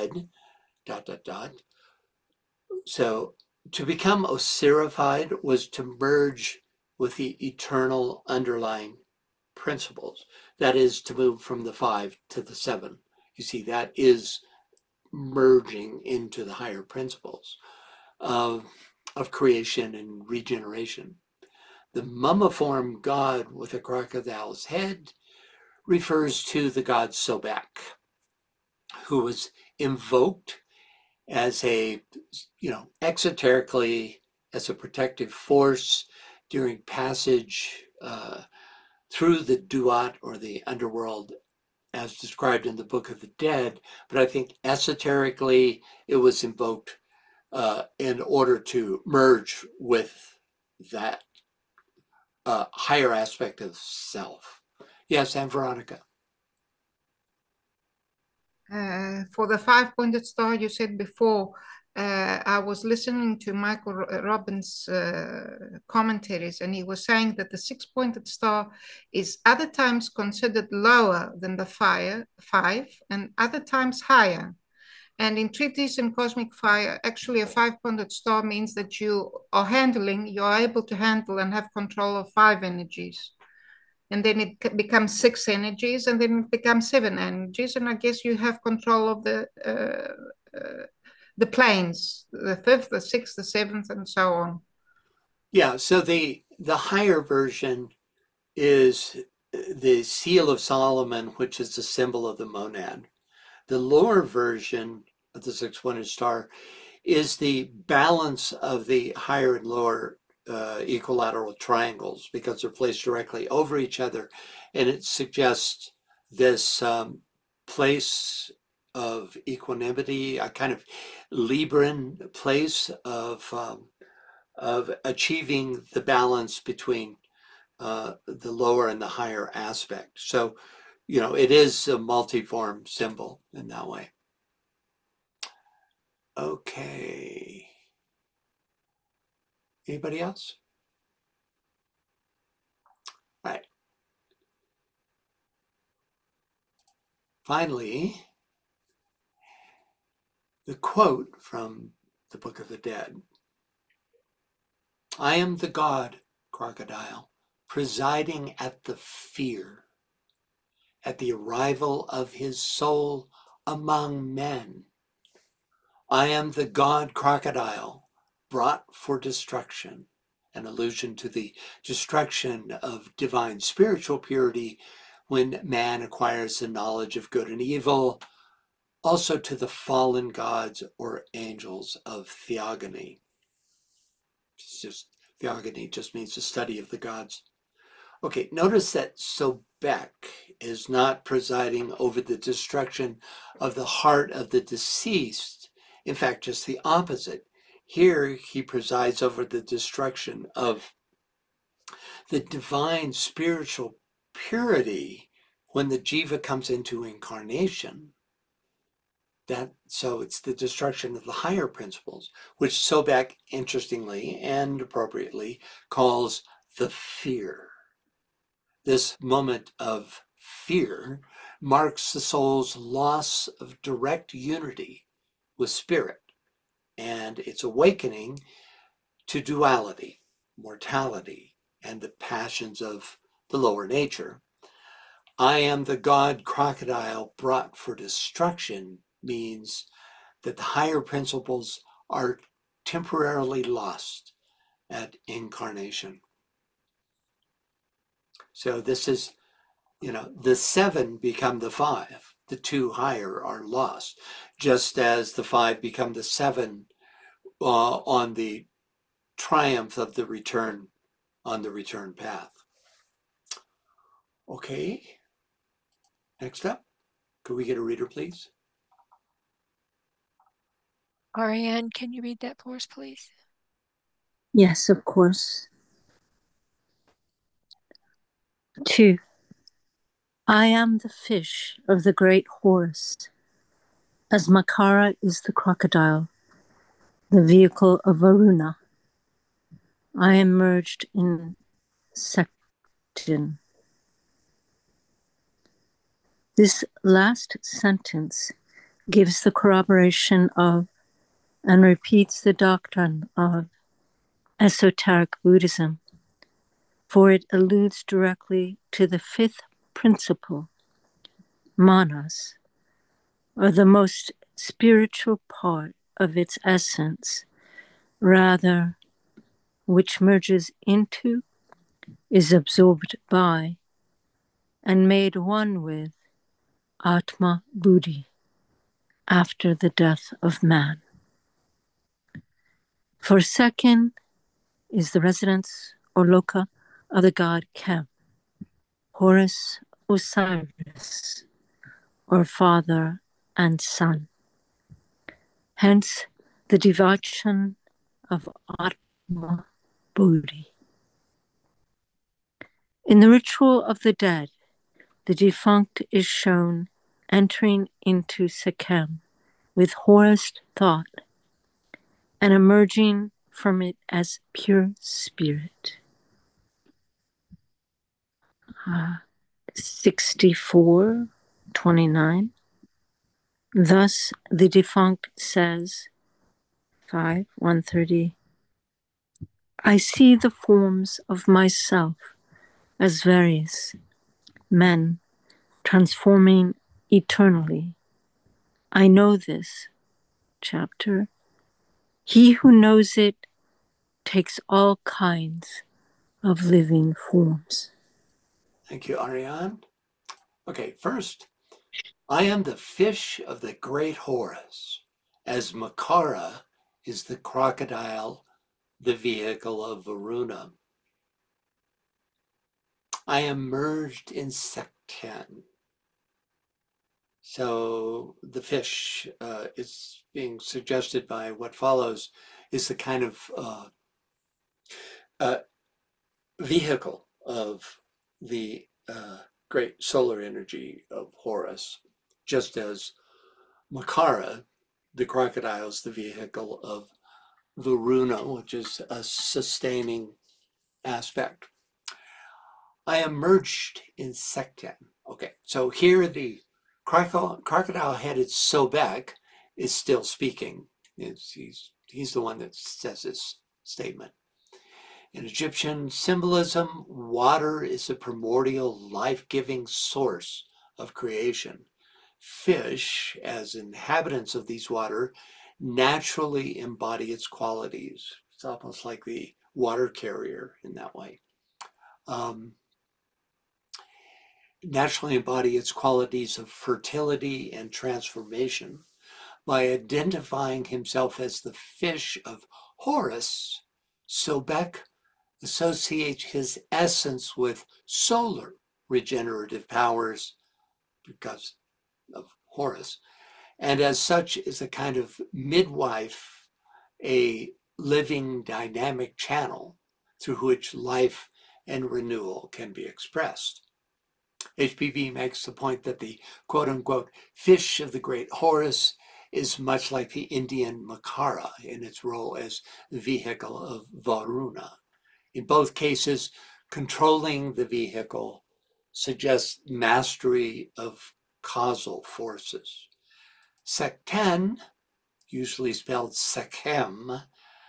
So to become Osirified was to merge with the eternal underlying principles. That is to move from the 5 to the 7. You see, that is merging into the higher principles of creation and regeneration. The mummiform god with a crocodile's head refers to the god Sobek, who was invoked as a, you know, exoterically as a protective force during passage through the Duat, or the underworld, as described in the Book of the Dead. But I think esoterically it was invoked in order to merge with that higher aspect of self. Yes, and Veronica. For the five-pointed star you said before, I was listening to Michael Robbins' commentaries, and he was saying that the six-pointed star is other times considered lower than the five, and other times higher. And in treatise and cosmic fire, actually a five-pointed star means that you're able to handle and have control of five energies. And then it becomes six energies, and then it becomes seven energies. And I guess you have control of the planes, the fifth, the sixth, the seventh, and so on. Yeah, so the higher version is the Seal of Solomon, which is the symbol of the monad. The lower version of the six-pointed star is the balance of the higher and lower equilateral triangles, because they're placed directly over each other, and it suggests this place of equanimity, a kind of Libran place of achieving the balance between the lower and the higher aspect. So, you know, it is a multiform symbol in that way. Okay. Anybody else? All right. Finally, the quote from the Book of the Dead. I am the god, crocodile, presiding at the fear, at the arrival of his soul among men. I am the god, crocodile, brought for destruction, an allusion to the destruction of divine spiritual purity when man acquires the knowledge of good and evil, also to the fallen gods or angels of theogony. It's just, theogony just means the study of the gods. Okay, notice that Sobek is not presiding over the destruction of the heart of the deceased. In fact, just the opposite. Here he presides over the destruction of the divine spiritual purity when the jiva comes into incarnation. So it's the destruction of the higher principles, which Sobek, interestingly and appropriately, calls the fear. This moment of fear marks the soul's loss of direct unity with spirit and its awakening to duality, mortality, and the passions of the lower nature. I am the god crocodile brought for destruction means that the higher principles are temporarily lost at incarnation. So this is, you know, the seven become the five. The two higher are lost, just as the five become the seven on the triumph of the return, on the return path. Okay, next up, could we get a reader, please? Ariane, can you read that for us, please? Yes, of course. 2. I am the fish of the great Horus, as Makara is the crocodile, the vehicle of Varuna. I am merged in Sektin. This last sentence gives the corroboration of and repeats the doctrine of esoteric Buddhism, for it alludes directly to the fifth principle, manas, or the most spiritual part of its essence, rather, which merges into, is absorbed by, and made one with Atma Buddhi after the death of man. For second is the residence or loka of the god Kem, Horus Osiris, or father and son. Hence the devotion of Atma Buddhi. In the ritual of the dead, the defunct is shown entering into Sekhem with Horus thought, and emerging from it as pure spirit. 64:29. Thus the defunct says, 130, I see the forms of myself as various men transforming eternally. I know this chapter. He who knows it takes all kinds of living forms. Thank you, Ariane. Okay, first, I am the fish of the great Horus, as Makara is the crocodile, the vehicle of Varuna. I am merged in Sekten. So the fish is being suggested by what follows is the kind of vehicle of the great solar energy of Horus, just as Makara, the crocodile, is the vehicle of Varuna, which is a sustaining aspect. I am merged in Sekten. Okay, so here the crocodile-headed Sobek is still speaking. He's the one that says this statement. In Egyptian symbolism, water is a primordial life-giving source of creation. Fish, as inhabitants of these water, naturally embody its qualities. It's almost like the water carrier in that way. Naturally embody its qualities of fertility and transformation. By identifying himself as the fish of Horus, Sobek associates his essence with solar regenerative powers because of Horus, and as such is a kind of midwife, a living dynamic channel through which life and renewal can be expressed. HPB makes the point that the quote-unquote fish of the great Horus is much like the Indian Makara in its role as the vehicle of Varuna. In both cases, controlling the vehicle suggests mastery of causal forces. Sekten, usually spelled Sekhem,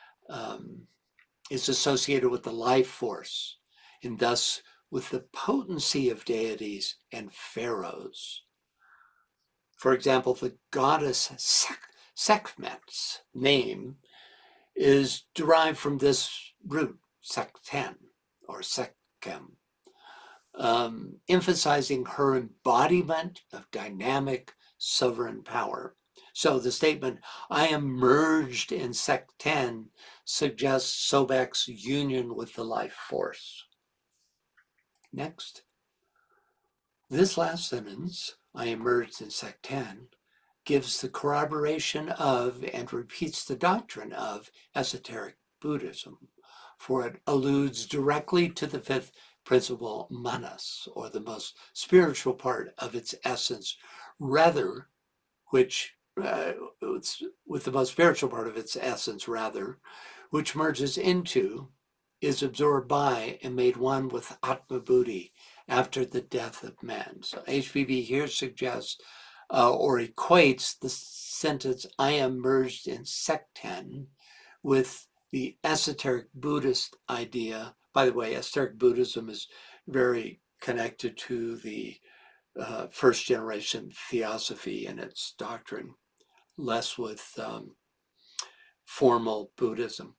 is associated with the life force and thus with the potency of deities and pharaohs. For example, the goddess Sekhmet's name is derived from this root, Sekten or Sekhem, emphasizing her embodiment of dynamic sovereign power. So the statement, I am merged in Sekten, suggests Sobek's union with the life force. Next. This last sentence, I am merged in Sekten, gives the corroboration of and repeats the doctrine of esoteric Buddhism, for it alludes directly to the fifth principle, manas, or the most spiritual part of its essence, rather, which with the most spiritual part of its essence, rather, which merges into, is absorbed by, and made one with Atma Buddhi after the death of man. So HPB here suggests or equates the sentence, I am merged in Sekten, with the esoteric Buddhist idea. By the way, esoteric Buddhism is very connected to the first generation theosophy and its doctrine, less with formal Buddhism.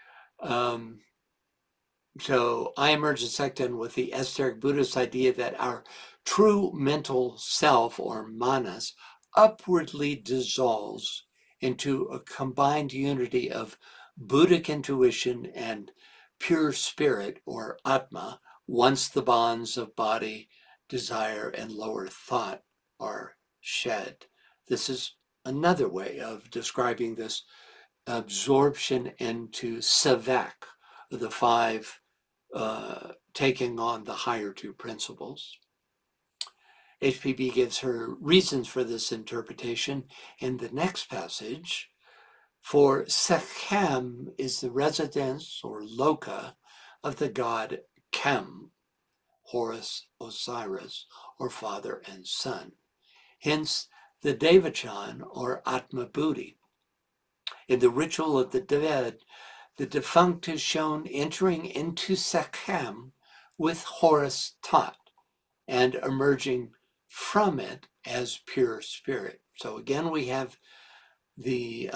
So I emerge in Sekten with the esoteric Buddhist idea that our true mental self, or manas, upwardly dissolves into a combined unity of Buddhic intuition and pure spirit, or Atma, once the bonds of body, desire, and lower thought are shed. This is another way of describing this absorption into Sevek, the five taking on the higher two principles. HPB gives her reasons for this interpretation in the next passage. For Sekhem is the residence or loca of the god Kem, Horus, Osiris, or father and son. Hence, the Devachan or Atma Bhuti. In the ritual of the dead, the defunct is shown entering into Sekhem with Horus Tat and emerging from it as pure spirit. So again, we have the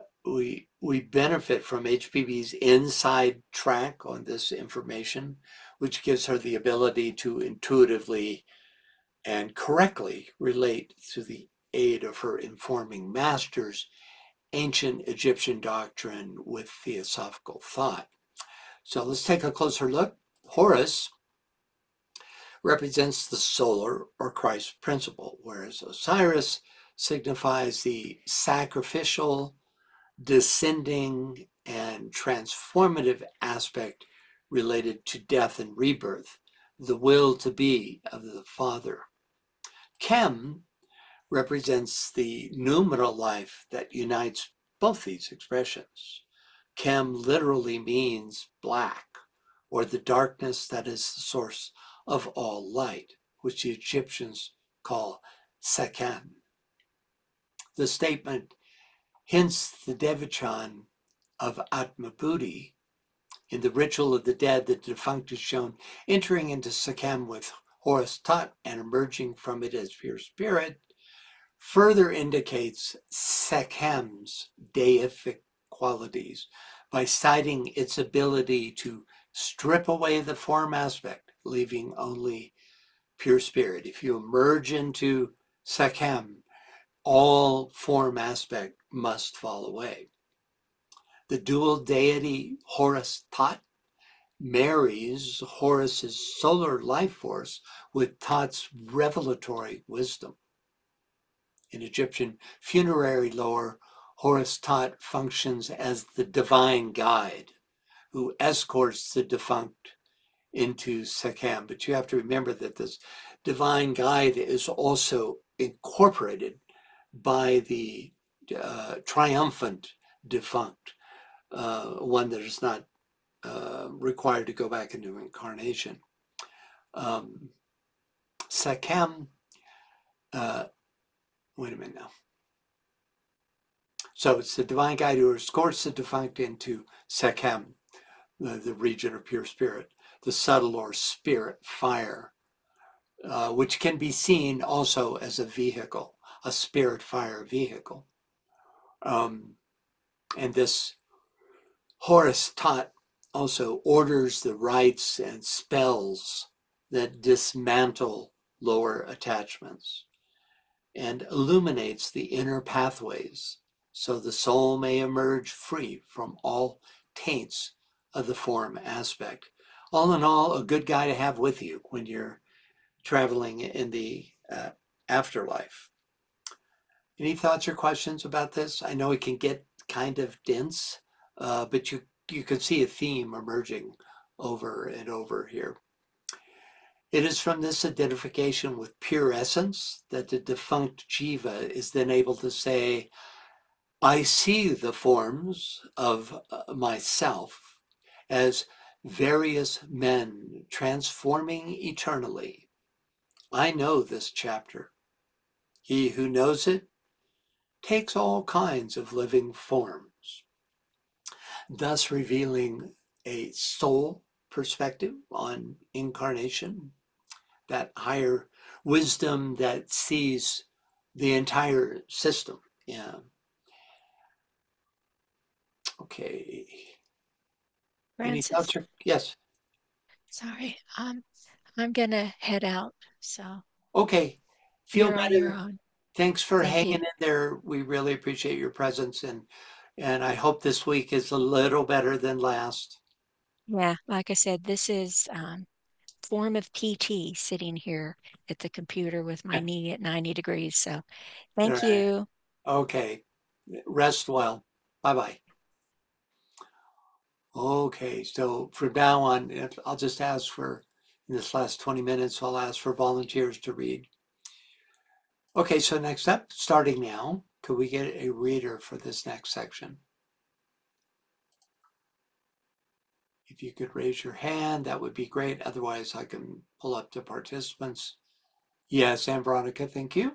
we benefit from HPB's inside track on this information, which gives her the ability to intuitively and correctly relate to the aid of her informing masters ancient Egyptian doctrine with theosophical thought. So let's take a closer look. Horus represents the solar or Christ principle, whereas Osiris signifies the sacrificial, descending, and transformative aspect related to death and rebirth, the will to be of the Father. Kem represents the numeral life that unites both these expressions. Kem literally means black, or the darkness that is the source of all light, which the Egyptians call Sekhem. The statement, hence the Devachan of Atma Bhuti, in the ritual of the dead, the defunct is shown entering into Sekhem with Horus Tat and emerging from it as pure spirit, further indicates Sekhem's deific qualities by citing its ability to strip away the form aspect, leaving only pure spirit. If you emerge into Sekhem, all form aspect must fall away. The dual deity Horus Tat marries Horus's solar life force with Tat's revelatory wisdom. In Egyptian funerary lore, Horus Tat functions as the divine guide who escorts the defunct into Sekhem. But you have to remember that this divine guide is also incorporated by the triumphant defunct, one that is not required to go back into incarnation. Sekhem, wait a minute now. So it's the divine guide who escorts the defunct into Sekhem, the region of pure spirit, the subtle or spirit fire, which can be seen also as a vehicle, a spirit fire vehicle. And this Horus Tat also orders the rites and spells that dismantle lower attachments and illuminates the inner pathways so the soul may emerge free from all taints of the form aspect. All in all, a good guy to have with you when you're traveling in the afterlife. Any thoughts or questions about this? I know it can get kind of dense, but you can see a theme emerging over and over here. It is from this identification with pure essence that the defunct Jiva is then able to say, I see the forms of myself as various men transforming eternally. I know this chapter. He who knows it takes all kinds of living forms, thus revealing a soul perspective on incarnation, that higher wisdom that sees the entire system. Yeah. Okay. Any thoughts? Yes. Sorry, I'm gonna head out. So okay, feel you're on your own. Thanks for Thank hanging you. in there. We really appreciate your presence, and I hope this week is a little better than last. Yeah, like I said, this is form of PT sitting here at the computer with my knee at 90 degrees. So thank you. Okay. Rest well. Bye-bye. Okay, so from now on, I'll just ask for, in this last 20 minutes, I'll ask for volunteers to read. Okay, so next up, starting now, could we get a reader for this next section? If you could raise your hand, that would be great. Otherwise, I can pull up the participants. Yes, and Veronica, thank you.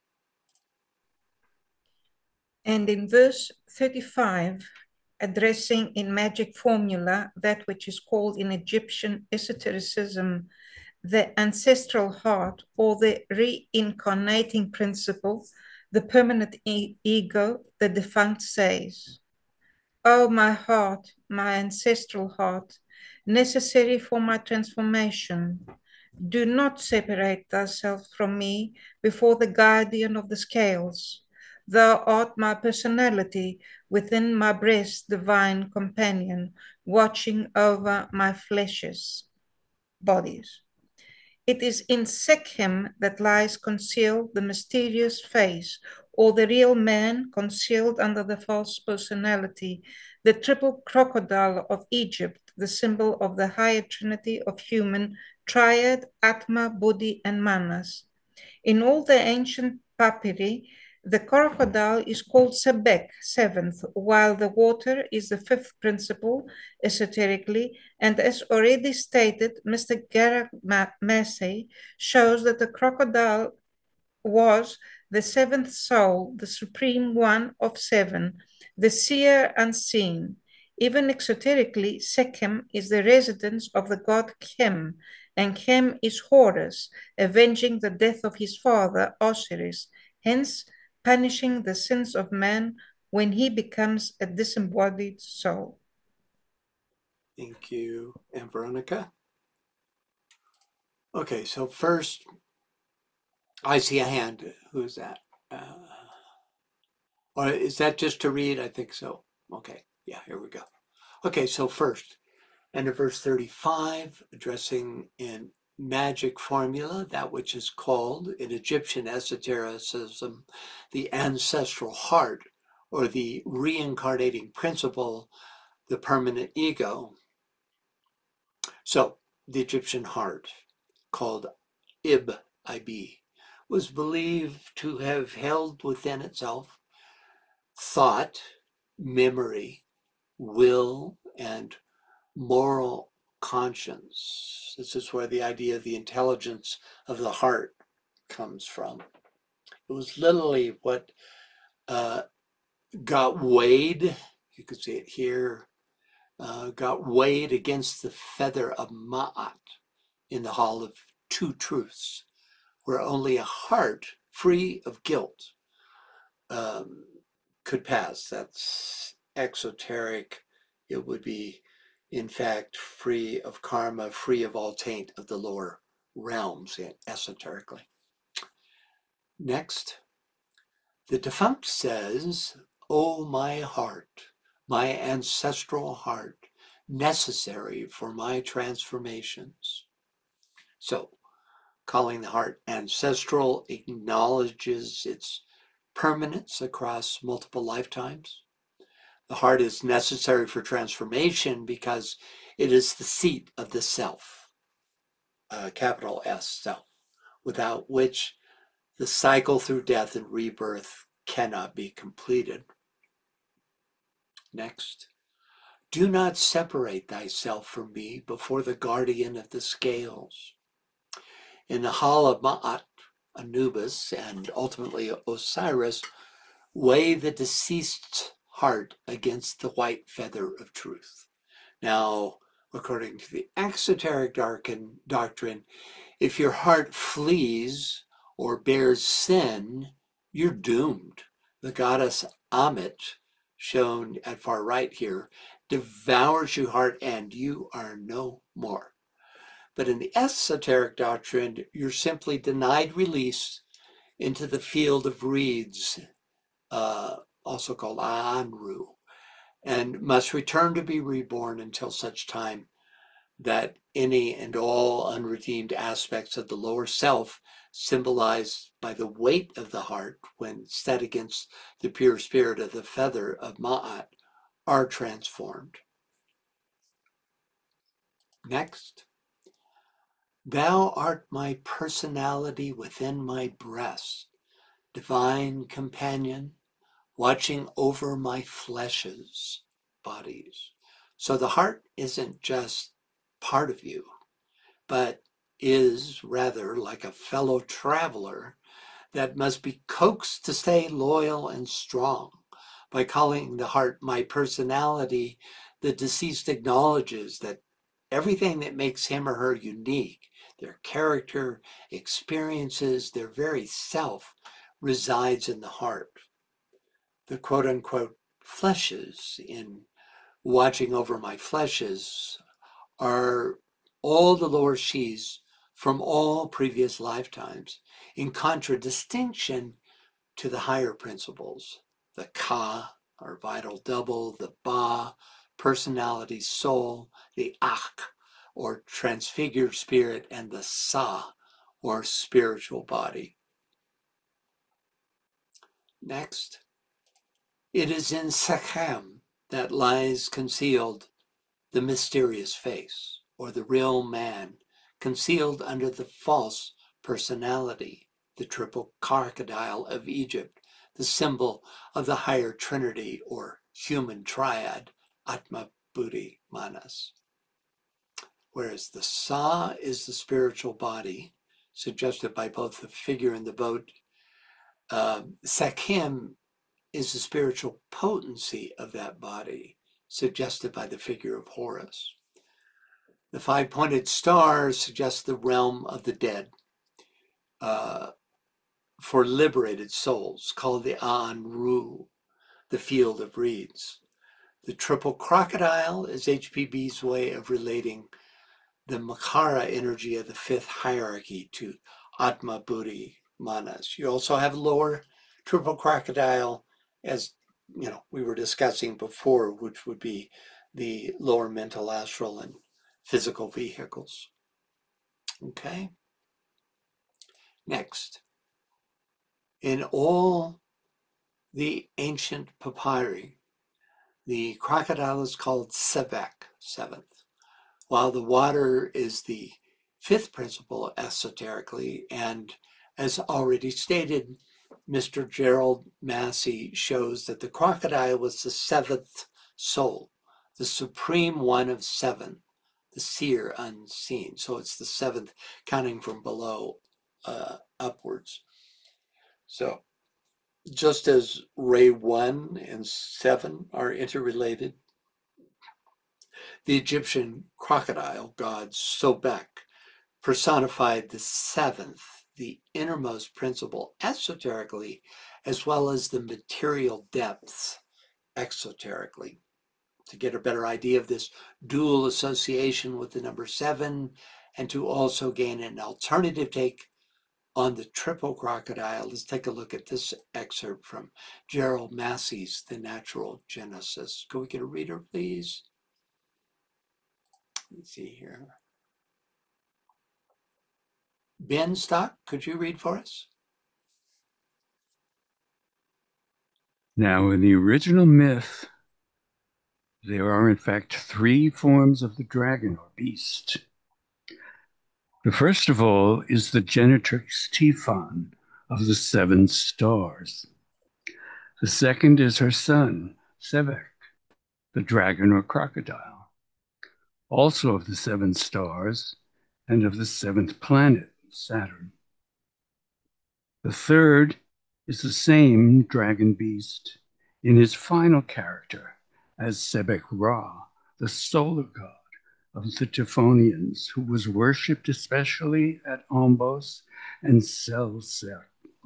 And in verse 35, addressing in magic formula that which is called in Egyptian esotericism the ancestral heart or the reincarnating principle, the permanent ego, the defunct says, "O my heart, my ancestral heart, necessary for my transformation, do not separate thyself from me before the guardian of the scales. Thou art my personality within my breast, divine companion, watching over my flesh's bodies. It is in Sekhem that lies concealed the mysterious face, or the real man concealed under the false personality, the triple crocodile of Egypt, the symbol of the higher trinity of human triad, Atma, Buddhi, and Manas. In all the ancient papyri, the crocodile is called Sebek, seventh, while the water is the fifth principle, esoterically, and as already stated, Mr. Garrett Massey shows that the crocodile was the seventh soul, the supreme one of seven, the seer unseen. Even exoterically, Sekhem is the residence of the god Khem, and Khem is Horus, avenging the death of his father, Osiris, hence punishing the sins of man when he becomes a disembodied soul. Thank you, and Veronica. Okay, so first, I see a hand. Who is that? Or is that just to read? I think so. Okay, yeah, here we go. Okay, so first, and in verse 35, addressing in magic formula, that which is called in Egyptian esotericism, the ancestral heart, or the reincarnating principle, the permanent ego. So the Egyptian heart, called Ib, was believed to have held within itself thought, memory, will, and moral conscience. This is where the idea of the intelligence of the heart comes from. It was literally what got weighed, you could see it here, got weighed against the feather of Ma'at in the Hall of Two Truths, where only a heart free of guilt could pass. That's exoteric. It would be, in fact, free of karma, free of all taint of the lower realms, esoterically. Next, the defunct says, "O my heart, my ancestral heart, necessary for my transformations." So, calling the heart ancestral acknowledges its permanence across multiple lifetimes. The heart is necessary for transformation because it is the seat of the self, capital S, self, without which the cycle through death and rebirth cannot be completed. Next, do not separate thyself from me before the guardian of the scales. In the hall of Ma'at, Anubis, and ultimately Osiris, weigh the deceased's heart against the white feather of truth. Now, according to the exoteric doctrine, if your heart flees or bears sin, you're doomed. The goddess Ammit, shown at far right here, devours your heart and you are no more. But in the esoteric doctrine, you're simply denied release into the field of reeds, also called Anru, and must return to be reborn until such time that any and all unredeemed aspects of the lower self, symbolized by the weight of the heart when set against the pure spirit of the feather of Ma'at, are transformed. Next, thou art my personality within my breast, divine companion, watching over my flesh's bodies. So the heart isn't just part of you, but is rather like a fellow traveler that must be coaxed to stay loyal and strong. By calling the heart my personality, the deceased acknowledges that everything that makes him or her unique, their character, experiences, their very self, resides in the heart. The quote unquote fleshes in watching over my fleshes are all the lower she's from all previous lifetimes, in contradistinction to the higher principles, the Ka, or vital double, the Ba, personality, soul, the Ak, or transfigured spirit, and the Sa, or spiritual body. Next, it is in Sekhem that lies concealed the mysterious face, or the real man, concealed under the false personality, the triple crocodile of Egypt, the symbol of the higher trinity or human triad, Atma, Buddhi, Manas. Whereas the Sa is the spiritual body, suggested by both the figure in the boat. Sekhem is the spiritual potency of that body, suggested by the figure of Horus. The five-pointed stars suggest the realm of the dead for liberated souls, called the An-Ru, the field of reeds. The triple crocodile is HPB's way of relating the Makara energy of the fifth hierarchy to Atma, Buddhi, Manas. You also have lower triple crocodile, as we were discussing before, which would be the lower mental, astral, and physical vehicles. Okay. Next, in all the ancient papyri, the crocodile is called Sebek, seventh, while the water is the fifth principle esoterically, and as already stated, Mr. Gerald Massey shows that the crocodile was the seventh soul, the supreme one of seven, the seer unseen. So it's the seventh, counting from below upwards. So just as Ray 1 and 7 are interrelated, the Egyptian crocodile god Sobek personified the seventh, the innermost principle esoterically, as well as the material depths exoterically. To get a better idea of this dual association with the number 7, and to also gain an alternative take on the triple crocodile, let's take a look at this excerpt from Gerald Massey's The Natural Genesis. Can we get a reader, please? Let's see here. Ben Stock, could you read for us? Now, in the original myth, there are in fact 3 forms of the dragon or beast. The first of all is the Genetrix Typhon of the 7 stars. The second is her son, Sebek, the dragon or crocodile, also of the 7 stars and of the 7th planet, Saturn. The third is the same dragon beast in his final character as Sebek Ra, the solar god of the Typhonians, who was worshipped especially at Ombos and Selser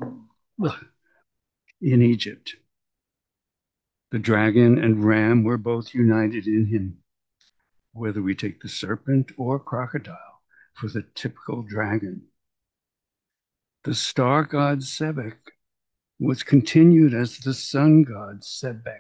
in Egypt. The dragon and ram were both united in him, whether we take the serpent or crocodile for the typical dragon. The star god Sebek was continued as the sun god Sebek.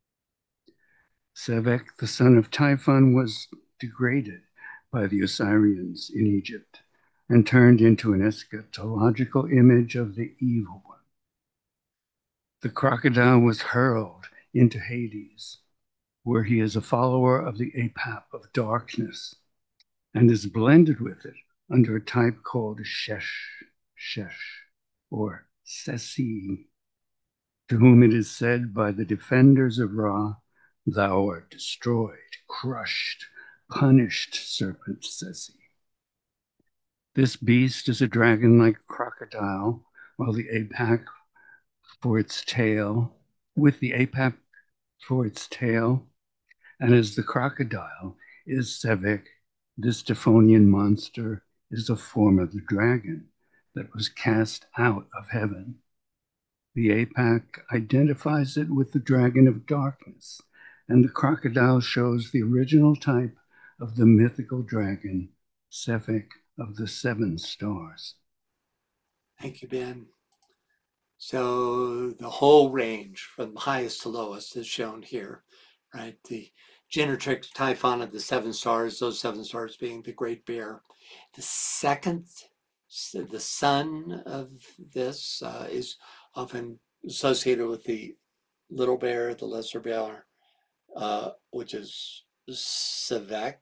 Sebek, the son of Typhon, was degraded by the Osirians in Egypt and turned into an eschatological image of the evil one. The crocodile was hurled into Hades, where he is a follower of the Apap of darkness and is blended with it under a type called Shesh, or Sesi, to whom it is said by the defenders of Ra, thou art destroyed, crushed, punished, serpent Sesi. This beast is a dragon-like crocodile, while the apex for its tail, with the apex for its tail, and as the crocodile is Sevek, this Typhonian monster is a form of the dragon that was cast out of heaven. The apex identifies it with the dragon of darkness, and the crocodile shows the original type of the mythical dragon, Sevek of the seven stars. Thank you, Ben. So the whole range from highest to lowest is shown here, right? The Genetrix Typhon of the seven stars, those seven stars being the Great Bear. The second, the son of this is often associated with the Little Bear, the Lesser Bear, which is Sevek,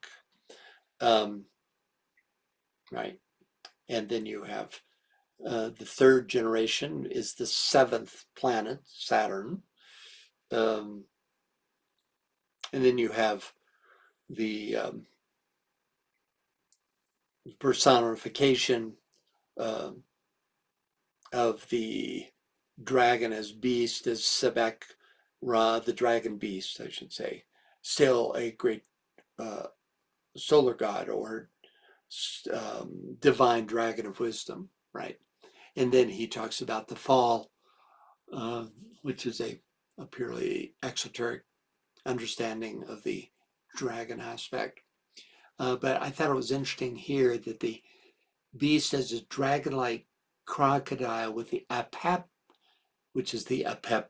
right? And then you have the third generation is the seventh planet, Saturn. And then you have the personification of the dragon as beast, as Sebek Ra, the dragon beast, I should say. Still a great solar god or divine dragon of wisdom, right? And then he talks about the fall, which is a purely exoteric understanding of the dragon aspect. But I thought it was interesting here that the beast as a dragon-like crocodile with the Apep, which is the Apep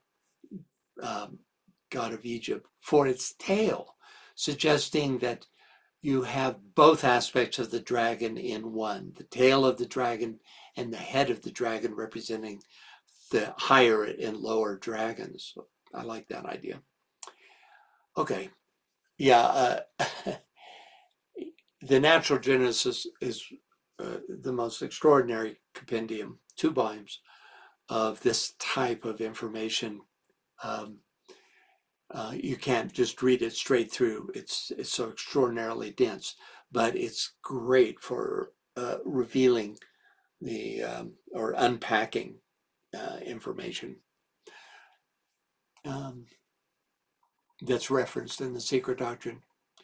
god of Egypt, for its tail, suggesting that you have both aspects of the dragon in one, the tail of the dragon and the head of the dragon representing the higher and lower dragons. I like that idea. Okay, yeah, the Natural Genesis is the most extraordinary compendium, 2 volumes of this type of information. You can't just read it straight through. It's so extraordinarily dense, but it's great for revealing the or unpacking information that's referenced in the Secret Doctrine.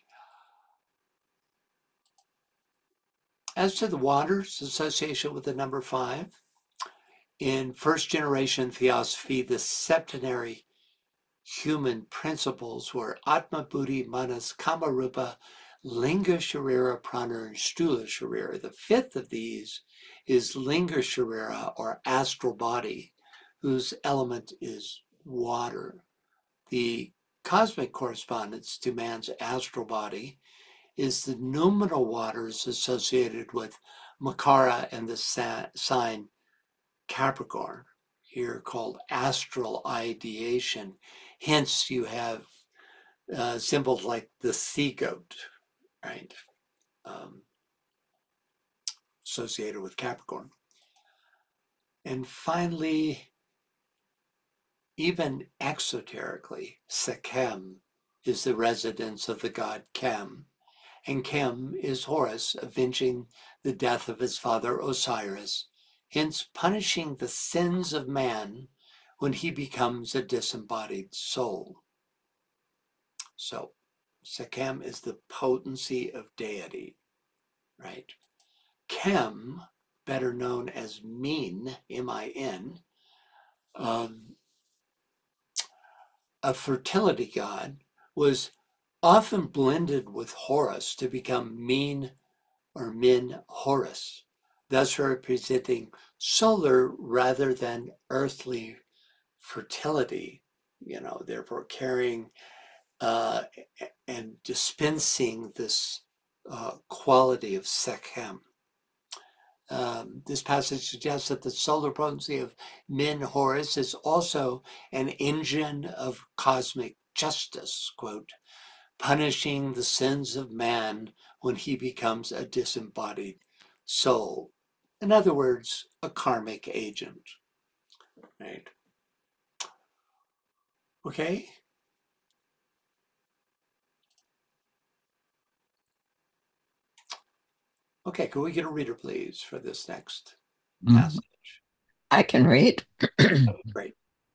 As to the waters, association with the number 5, in first generation theosophy, the septenary human principles were Atma, Buddhi, Manas, Kamarupa, Linga, Sharira, Prana, and Stula Sharira. The 5th of these is Linga Sharira, or astral body, whose element is water. The cosmic correspondence to man's astral body is the noumenal waters associated with Makara and the sign Capricorn, here called astral ideation. Hence, you have symbols like the sea goat, right? Associated with Capricorn. And finally, even exoterically, Sekhem is the residence of the god Kem. And Kem is Horus avenging the death of his father Osiris, hence punishing the sins of man when he becomes a disembodied soul. So Sekhem is the potency of deity, right? Kem, better known as Min, M-I-N, a fertility god, was often blended with Horus to become Min or Min Horus, thus representing solar rather than earthly fertility, therefore carrying and dispensing this quality of Sekhem. This passage suggests that the solar potency of Min Horus is also an engine of cosmic justice, quote, punishing the sins of man when he becomes a disembodied soul. In other words, a karmic agent. right? Okay. Okay, can we get a reader, please, for this next passage? I can read. Great.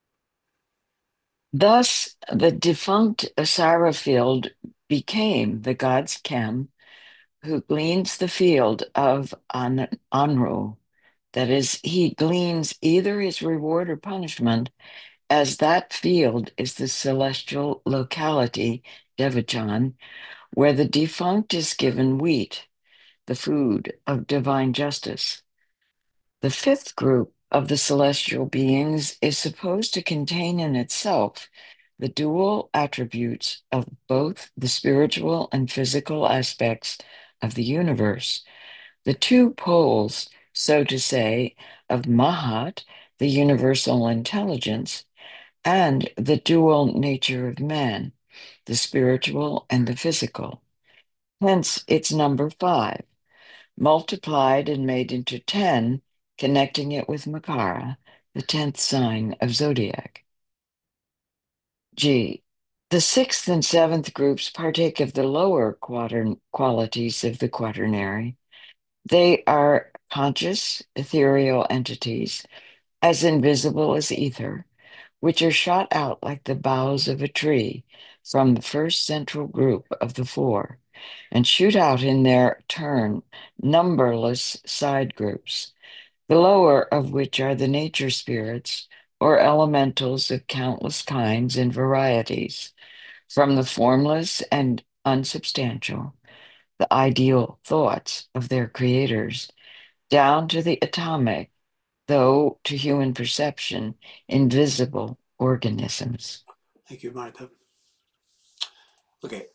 Thus, the defunct Asarafield became the god's Kem, who gleans the field of Anru. That is, he gleans either his reward or punishment, as that field is the celestial locality, Devachan, where the defunct is given wheat, the food of divine justice. The fifth group of the celestial beings is supposed to contain in itself the dual attributes of both the spiritual and physical aspects of the universe, the two poles, so to say, of Mahat, the universal intelligence, and the dual nature of man, the spiritual and the physical. Hence its number 5, multiplied and made into 10, connecting it with Makara, the 10th sign of zodiac. G. The 6th and 7th groups partake of the lower qualities of the quaternary. They are conscious, ethereal entities, as invisible as ether, which are shot out like the boughs of a tree from the first central group of the 4, and shoot out in their turn numberless side groups, the lower of which are the nature spirits, or elementals of countless kinds and varieties, from the formless and unsubstantial, the ideal thoughts of their creators, down to the atomic, though to human perception, invisible organisms. Thank you, Martha. Okay.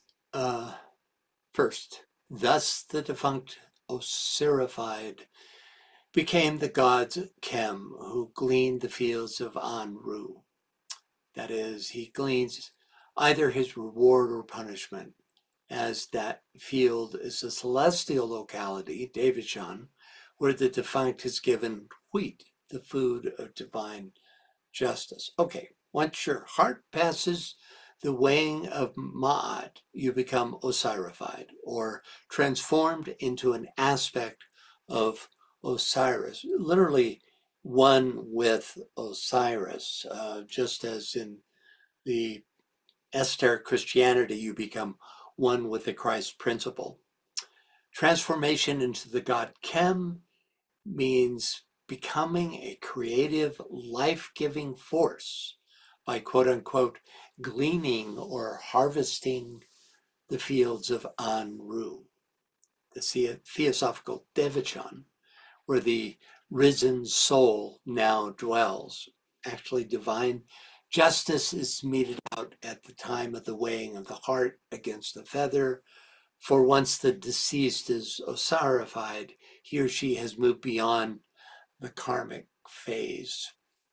First, thus the defunct Osirified became the god's Kem, who gleaned the fields of Anru. That is, he gleans either his reward or punishment, as that field is a celestial locality, Devachan, where the defunct is given wheat, the food of divine justice. Okay, once your heart passes the weighing of Ma'at, you become Osirified, or transformed into an aspect of Osiris, literally one with Osiris, just as in the esoteric Christianity, you become one with the Christ principle. Transformation into the god Kem means becoming a creative, life-giving force by quote unquote gleaning or harvesting the fields of Anru, the theosophical Devachan, where the risen soul now dwells. Actually, divine justice is meted out at the time of the weighing of the heart against the feather. For once the deceased is Osirified, he or she has moved beyond the karmic phase.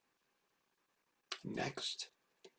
Next.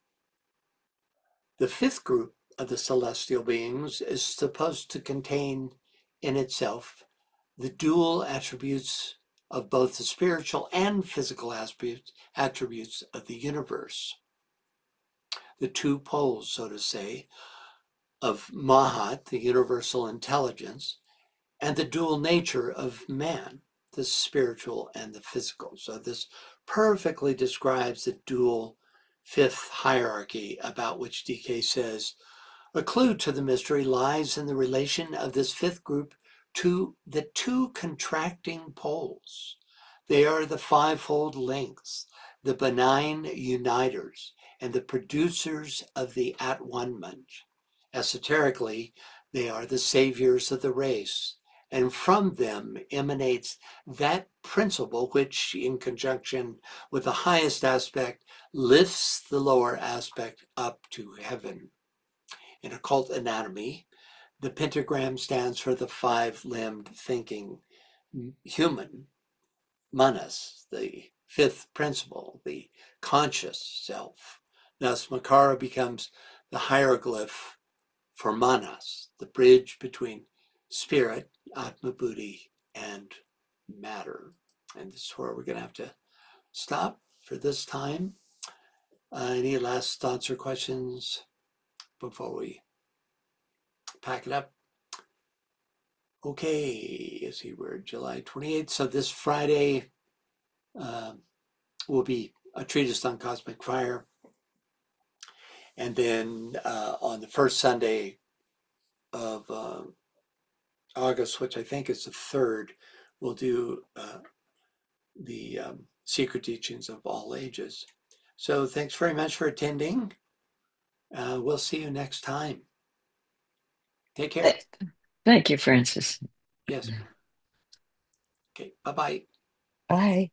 The fifth group of the celestial beings is supposed to contain in itself the dual attributes of both the spiritual and physical attributes of the universe. The two poles, so to say, of Mahat, the universal intelligence, and the dual nature of man, the spiritual and the physical. So this perfectly describes the dual fifth hierarchy about which DK says, a clue to the mystery lies in the relation of this fifth group to the two contracting poles. They are the fivefold links, the benign uniters, and the producers of the at-one-ment. Esoterically, they are the saviors of the race, and from them emanates that principle which, in conjunction with the highest aspect, lifts the lower aspect up to heaven. In occult anatomy, the pentagram stands for the five-limbed thinking human, manas, the fifth principle, the conscious self. Thus, Makara becomes the hieroglyph for manas, the bridge between spirit, Atma Buddhi, and matter. And this is where we're going to have to stop for this time. Any last thoughts or questions before we pack it up? Okay, let's see, we're July 28th. So this Friday will be a treatise on cosmic fire. And then on the first Sunday of August, which I think is the 3rd, we'll do the secret teachings of all ages. So thanks very much for attending. We'll see you next time. Take care. Thank you, Francis. Yes. Okay, bye-bye. Bye.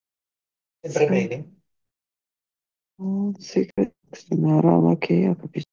Secret,